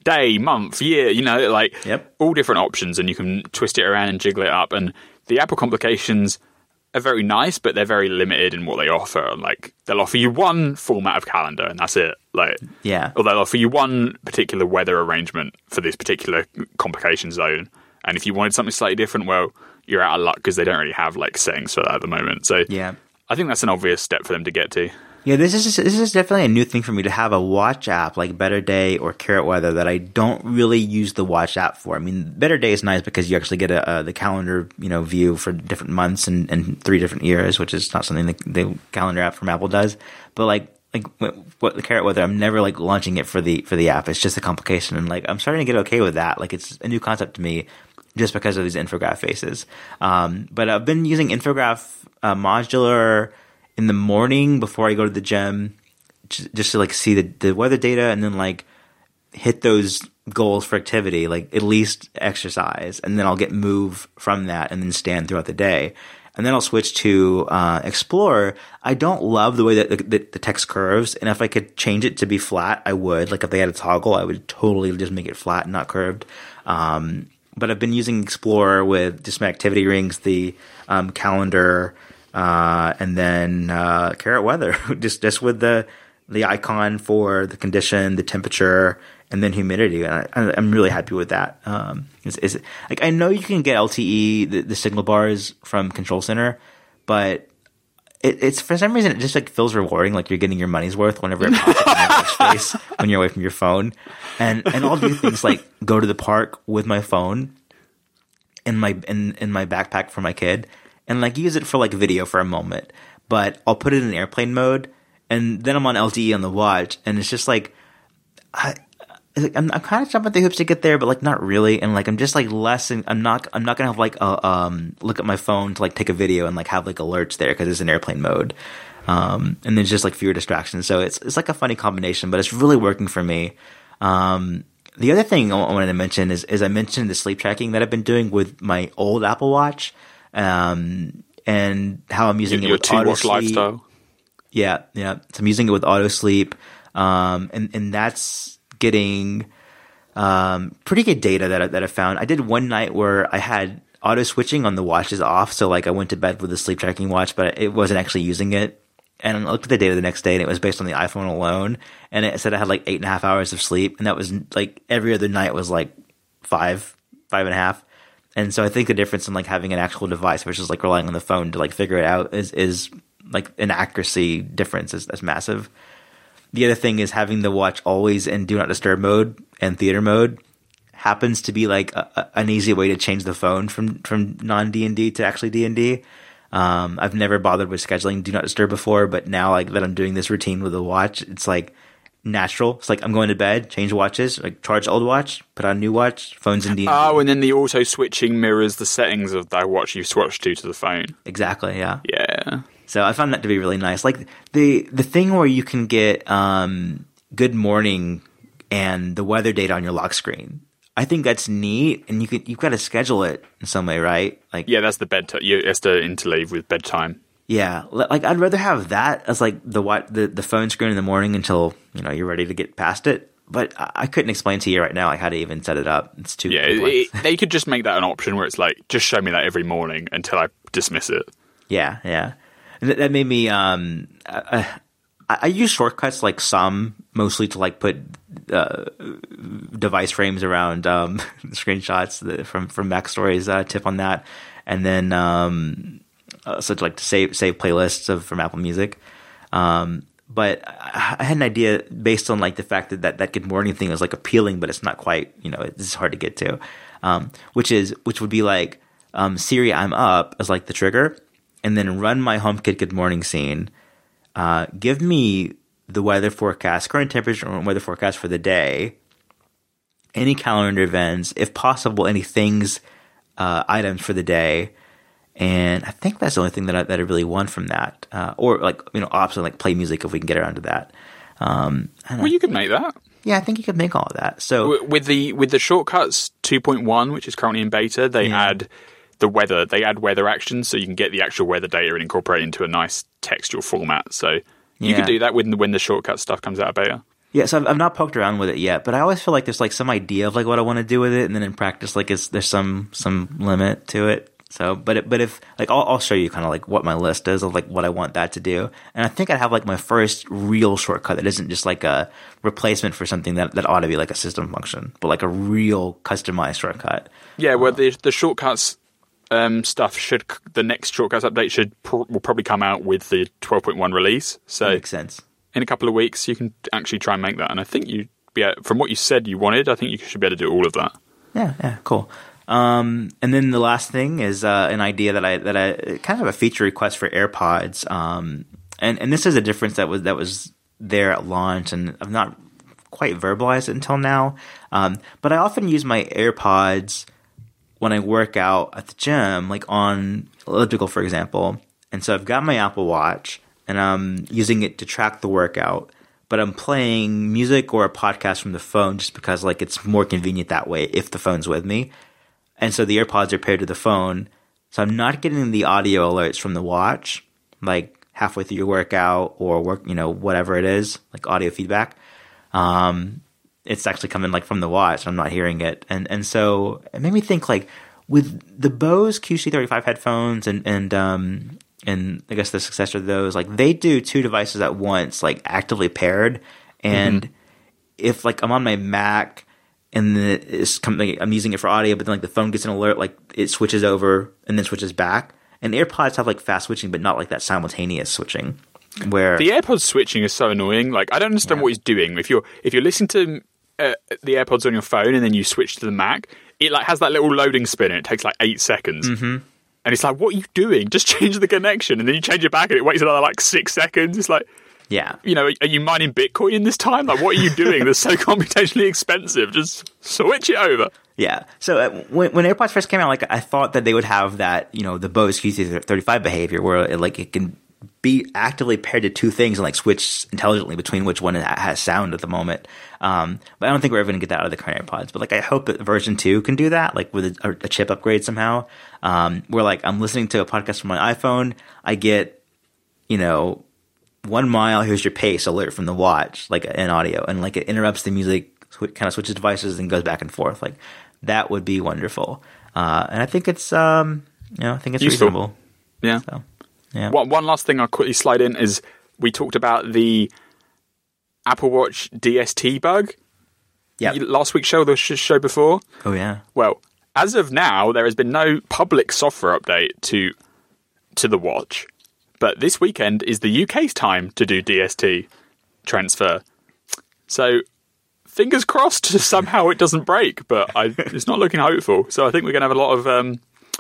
day, month, year, you know, like
Yep.
all different options, and you can twist it around and jiggle it up. And the Apple complications are very nice, but they're very limited in what they offer. Like, they'll offer you one format of calendar, and that's it. Like,
Yeah.
or they'll offer you one particular weather arrangement for this particular complication zone. And if you wanted something slightly different, well, you're out of luck because they don't really have like settings for that at the moment. So
Yeah.
I think that's an obvious step for them to get to.
Yeah, this is this is definitely a new thing for me to have a watch app like Better Day or Carrot Weather that I don't really use the watch app for. I mean, Better Day is nice because you actually get a, a the calendar, you know, view for different months and, and three different years, which is not something the, the calendar app from Apple does. But like like what the Carrot Weather, I'm never like launching it for the for the app. It's just a complication, and like I'm starting to get okay with that. Like, it's a new concept to me just because of these infograph faces. Um, but I've been using infograph uh, modular in the morning before I go to the gym, just to like see the, the weather data and then like hit those goals for activity, like at least exercise, and then I'll get move from that and then stand throughout the day. And then I'll switch to uh, Explorer. I don't love the way that the, the, the text curves, and if I could change it to be flat, I would. Like if they had a toggle, I would totally just make it flat and not curved. Um, but I've been using Explorer with just my activity rings, the um, calendar, Uh, and then uh, Carrot Weather, just just with the the icon for the condition, the temperature, and then humidity. And I, I'm really happy with that. Um, is, is like I know you can get L T E, the, the signal bars from Control Center, but it, it's for some reason it just like feels rewarding, like you're getting your money's worth whenever it pops up in your face when you're away from your phone. And and I'll do things like go to the park with my phone in my in in my backpack for my kid. And like use it for like video for a moment, but I'll put it in airplane mode, and then I'm on L T E on the watch, and it's just like I, I'm, I'm kind of jumping through hoops to get there, but like not really. And like I'm just like less. In, I'm not. I'm not gonna have like a um look at my phone to like take a video and like have like alerts there because it's in airplane mode. Um, and there's just like fewer distractions, so it's it's like a funny combination, but it's really working for me. Um, the other thing I wanted to mention is is I mentioned the sleep tracking that I've been doing with my old Apple Watch. Um, and how I'm using
your,
it with
your
auto
two-watch
sleep.
lifestyle.
Yeah, yeah. So I'm using it with auto sleep, um, and and that's getting um, pretty good data that I, that I found. I did one night where I had auto switching on the watches off, so like I went to bed with the sleep tracking watch, but it wasn't actually using it. And I looked at the data the next day, and it was based on the iPhone alone, and it said I had like eight and a half hours of sleep, and that was like every other night was like five, five and a half. And so I think the difference in like having an actual device versus like relying on the phone to like figure it out is, is like an accuracy difference is that's massive. The other thing is having the watch always in do not disturb mode and theater mode happens to be like a, a, an easy way to change the phone from, from non D and D to actually D and D. Um, I've never bothered with scheduling do not disturb before, but now like that I'm doing this routine with the watch, it's like natural. It's like I'm going to bed, change watches, like charge old watch, put on new watch, phones in D and D.
Oh, and then the auto switching mirrors the settings of that watch you've switched to to the phone.
Exactly, yeah.
Yeah.
So I found that to be really nice. Like the the thing where you can get um, good morning and the weather data on your lock screen. I think that's neat, and you could you've got to schedule it in some way, right? Like
yeah, that's the bedtime. It's the interleave with bedtime.
Yeah, like I'd rather have that as like the what the, the phone screen in the morning until you know you're ready to get past it. But I, I couldn't explain to you right now like how to even set it up. It's too
yeah. It, they could just make that an option where it's like just show me that every morning until I dismiss it.
Yeah, yeah. And that, that made me. Um, I, I, I use shortcuts like some mostly to like put uh, device frames around um, screenshots the, from from Backstory's uh, tip on that, and then. Um, Uh, so to like to save save playlists of from Apple Music, um, but I, I had an idea based on like the fact that, that that good morning thing is like appealing, but it's not quite you know it's hard to get to, um, which is which would be like um, Siri, I'm up as like the trigger, and then run my HomeKit good morning scene, uh, give me the weather forecast, current temperature and weather forecast for the day, any calendar events, if possible, any things, uh, items for the day. And I think that's the only thing that I, that I really want from that. Uh, or like, you know, option like play music if we can get around to that. Um,
well, you could make that.
Yeah, I think you could make all of that. So
with the with the shortcuts two point one, which is currently in beta, they yeah. add the weather. They add weather actions, so you can get the actual weather data and incorporate it into a nice textual format. So you yeah. could do that when when the shortcut stuff comes out of beta.
Yeah, so I've, I've not poked around with it yet, but I always feel like there's like some idea of like what I want to do with it, and then in practice, like it's, there's some some limit to it. So, but it, but if like I'll, I'll show you kind of like what my list is of like what I want that to do, and I think I'd have like my first real shortcut that isn't just like a replacement for something that, that ought to be like a system function, but like a real customized shortcut.
Yeah, well, the the shortcuts um, stuff should the next shortcuts update should pro- will probably come out with the twelve point one release. So
That makes sense.
In a couple of weeks, you can actually try and make that. And I think you, yeah, from what you said you wanted, I think you should be able to do all of that.
Yeah, yeah, cool. Um, and then the last thing is uh, an idea that I that I kind of a feature request for AirPods. Um, and and this is a difference that was that was there at launch, and I've not quite verbalized it until now. Um, but I often use my AirPods when I work out at the gym, like on elliptical, for example. And so I've got my Apple Watch, and I'm using it to track the workout, but I'm playing music or a podcast from the phone just because like it's more convenient that way if the phone's with me. And so the AirPods are paired to the phone, so I'm not getting the audio alerts from the watch, like halfway through your workout or work, you know, whatever it is, like audio feedback. Um, it's actually coming like from the watch. I'm not hearing it, and and so it made me think like with the Bose Q C thirty-five headphones and and um. and I guess the successor to those, like they do two devices at once, like actively paired. And mm-hmm. if like I'm on my Mac and the, it's coming, I'm using it for audio, but then like the phone gets an alert, like it switches over and then switches back. And AirPods have like fast switching, but not like that simultaneous switching. Where
the AirPods switching is so annoying. Like I don't understand yeah. what he's doing. If you're if you're listening to uh, the AirPods on your phone and then you switch to the Mac, it like has that little loading spin and it takes like eight seconds.
Mm-hmm.
And it's like, what are you doing? Just change the connection. And then you change it back and it waits another like six seconds. It's like,
yeah,
you know, are you mining Bitcoin in this time? Like, what are you doing that's so computationally expensive? Just switch it over.
Yeah. So uh, when, when AirPods first came out, like I thought that they would have that, you know, the Bose Q C thirty-five behavior where it, like it can be actively paired to two things and like switch intelligently between which one has sound at the moment. Um, but I don't think we're ever going to get that out of the current AirPods. But like I hope that version two can do that, like with a, a chip upgrade somehow. Um, where like I'm listening to a podcast from my iPhone, I get, you know, one mile, here's your pace alert from the watch, like in audio, and like it interrupts the music, sw- kind of switches devices and goes back and forth. Like that would be wonderful. Uh, and I think it's, um, you know, I think it's
useful.
Reasonable.
Yeah.
So, yeah.
One, one last thing I'll quickly slide in is we talked about the Apple Watch D S T bug.
Yeah.
Last week's show, the show before.
Oh yeah.
Well, as of now, there has been no public software update to to the watch. But this weekend is the U K's time to do D S T transfer. So fingers crossed somehow it doesn't break, but I, it's not looking hopeful. So I think we're going to have a lot of um,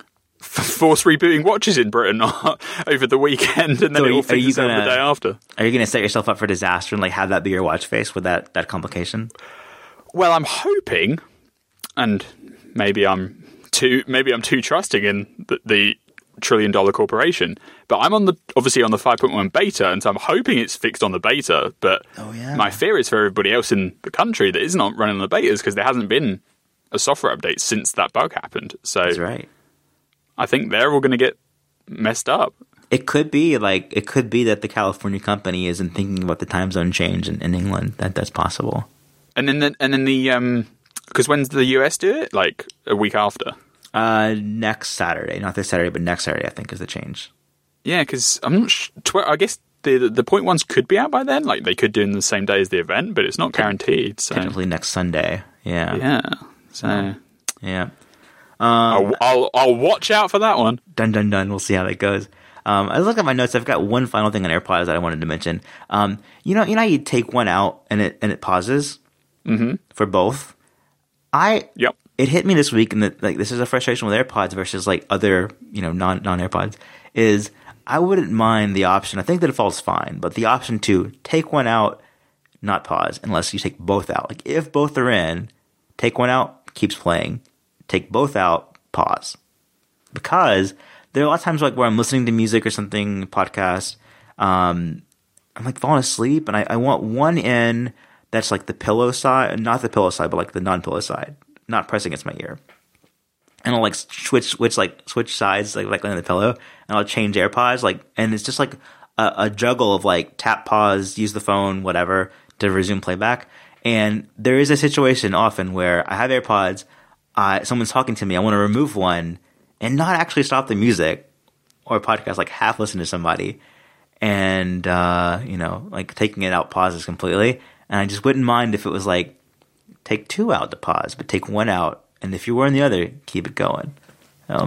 force rebooting watches in Britain over the weekend, and then
so
it will fix itself
gonna,
the day after.
Are you going to set yourself up for disaster and like have that be your watch face with that, that complication?
Well, I'm hoping, and maybe I'm too maybe I'm too trusting in the, the trillion dollar corporation, but I'm on the obviously on the five point one beta, and so I'm hoping it's fixed on the beta. But
oh, yeah.
my fear is for everybody else in the country that isn't running on the betas because there hasn't been a software update since that bug happened. So
that's right.
I think they're all going to get messed up.
It could be like it could be that the California company isn't thinking about the time zone change in, in England. That that's possible.
And then the, and then the um because when's the U S do it? Like a week after.
Uh, next Saturday, not this Saturday, but next Saturday, I think is the change.
Yeah, because I'm not. Sh- tw- I guess the, the the point ones could be out by then. Like they could do it in the same day as the event, but it's not guaranteed. So.
Technically next Sunday. Yeah.
Yeah. So.
Yeah. Um,
I'll, I'll I'll watch out for that one.
Dun dun dun. We'll see how that goes. Um, I look at my notes. I've got one final thing on AirPods that I wanted to mention. Um, you know, you know, how you take one out and it and it pauses
mm-hmm.
for both. I
yep.
It hit me this week, and that like this is a frustration with AirPods versus like other you know non non AirPods. Is I wouldn't mind the option. I think the default's fine, but the option to take one out, not pause, unless you take both out. Like if both are in, take one out, keeps playing. Take both out, pause. Because there are a lot of times like where I'm listening to music or something, podcast, um, I'm like falling asleep, and I, I want one in that's like the pillow side, not the pillow side, but like the non-pillow side, not pressing against my ear. And I'll like switch, switch like switch sides, like like on the pillow, and I'll change AirPods, like, and it's just like a, a juggle of like tap, pause, use the phone, whatever, to resume playback. And there is a situation often where I have AirPods, uh, someone's talking to me, I want to remove one and not actually stop the music or a podcast, like half listen to somebody and, uh, you know, like taking it out pauses completely. And I just wouldn't mind if it was like, take two out to pause, but take one out. And if you're wearing the other, keep it going. So,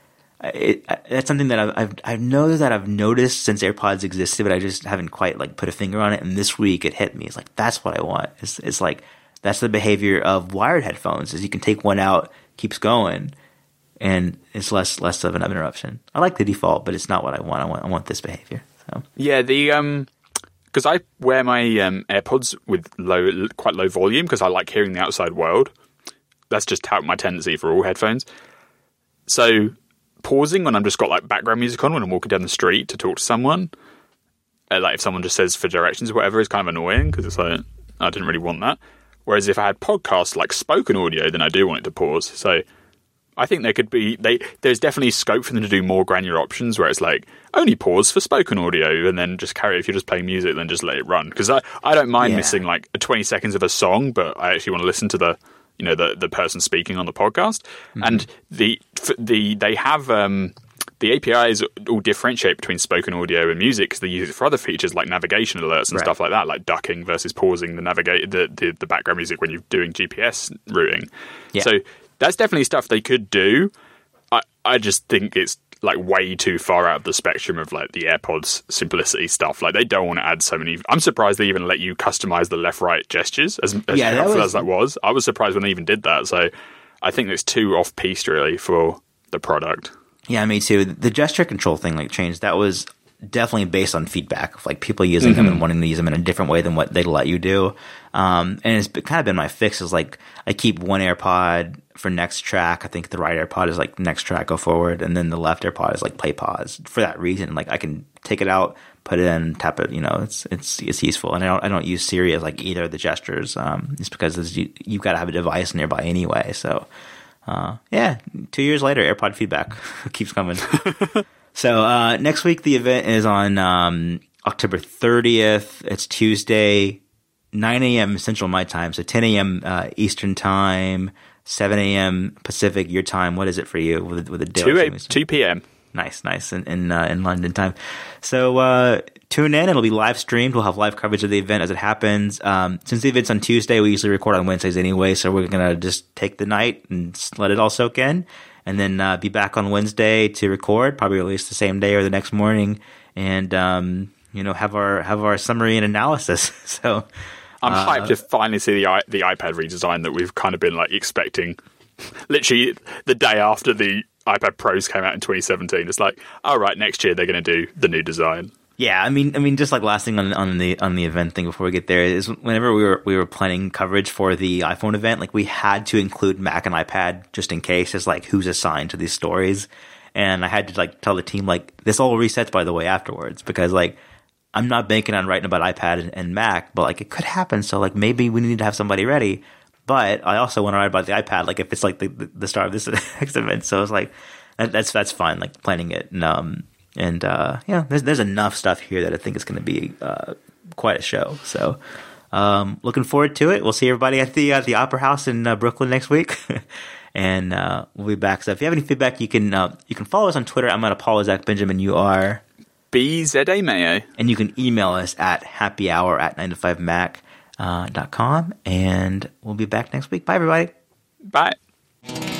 it, it, that's something that I've, I've, I know that I've noticed since AirPods existed, but I just haven't quite like put a finger on it. And this week it hit me. It's like, that's what I want. It's, it's like, that's the behavior of wired headphones is you can take one out, keeps going, and it's less, less of an interruption. I like the default, but it's not what I want. I want, I want this behavior. So.
Yeah. The, um, Because I wear my um, AirPods with low, quite low volume because I like hearing the outside world. That's just how my tendency for all headphones. So pausing when I've just got like background music on when I'm walking down the street to talk to someone, uh, like if someone just says for directions or whatever, is kind of annoying because it's like I didn't really want that. Whereas if I had podcasts like spoken audio, then I do want it to pause. So I think there could be they. There's definitely scope for them to do more granular options where it's like only pause for spoken audio and then just carry it. If you're just playing music, then just let it run. Because I, I don't mind yeah. missing like twenty seconds of a song, but I actually want to listen to the you know the the person speaking on the podcast. Mm-hmm. And the the they have um, the A P Is all differentiate between spoken audio and music because they use it for other features like navigation alerts and right. stuff like that, like ducking versus pausing the navigate the, the the background music when you're doing G P S routing. Yeah. So. That's definitely stuff they could do. I, I just think it's like way too far out of the spectrum of like the AirPods simplicity stuff. Like they don't want to add so many. I'm surprised they even let you customize the left-right gestures as, as yeah, helpful was, as that was. I was surprised when they even did that. So I think it's too off-piste really for the product.
Yeah, me too. The gesture control thing like changed. That was definitely based on feedback of like people using mm-hmm. them and wanting to use them in a different way than what they let you do. Um, and it's kind of been my fix is like I keep one AirPod for next track. I think the right AirPod is like next track, go forward. And then the left AirPod is like play pause for that reason. Like I can take it out, put it in, tap it, you know, it's, it's, it's useful. And I don't, I don't use Siri as like either of the gestures. Um, it's because you, you've got to have a device nearby anyway. So, uh, yeah, two years later, AirPod feedback keeps coming. So, uh, next week, the event is on, um, October thirtieth. It's Tuesday, nine a.m. Central my time. So ten a.m. Uh, Eastern time, seven a.m. Pacific your time. What is it for you with, with a day?
two p.m.
Nice, nice. In, in, uh, in London time. So, uh, tune in. It'll be live streamed. We'll have live coverage of the event as it happens. Um, since the event's on Tuesday, we usually record on Wednesdays anyway. So we're going to just take the night and let it all soak in. And then uh, be back on Wednesday to record, probably release the same day or the next morning, and um, you know have our have our summary and analysis. So
I'm
uh,
hyped to finally see the the iPad redesign that we've kind of been like expecting. Literally the day after the iPad Pros came out in twenty seventeen, it's like, all right, next year they're going to do the new design.
Yeah, I mean, I mean, just like last thing on on the on the event thing before we get there is whenever we were we were planning coverage for the iPhone event, like we had to include Mac and iPad just in case, as like who's assigned to these stories, and I had to like tell the team like this all resets by the way afterwards because like I'm not banking on writing about iPad and, and Mac, but like it could happen, so like maybe we need to have somebody ready. But I also want to write about the iPad, like if it's like the the, the star of this next event, so it's like that, that's that's fine, like planning it and um. And, uh, yeah, there's, there's enough stuff here that I think is going to be, uh, quite a show. So, um, looking forward to it. We'll see everybody at the, uh, the Opera House in uh, Brooklyn next week. And, uh, we'll be back. So if you have any feedback, you can, uh, you can follow us on Twitter. I'm at Apollo Zach Benjamin. You are
B Z A Mayo.
And you can email us at happyhour at nine to five mac, uh, dot com. And we'll be back next week. Bye, everybody.
Bye.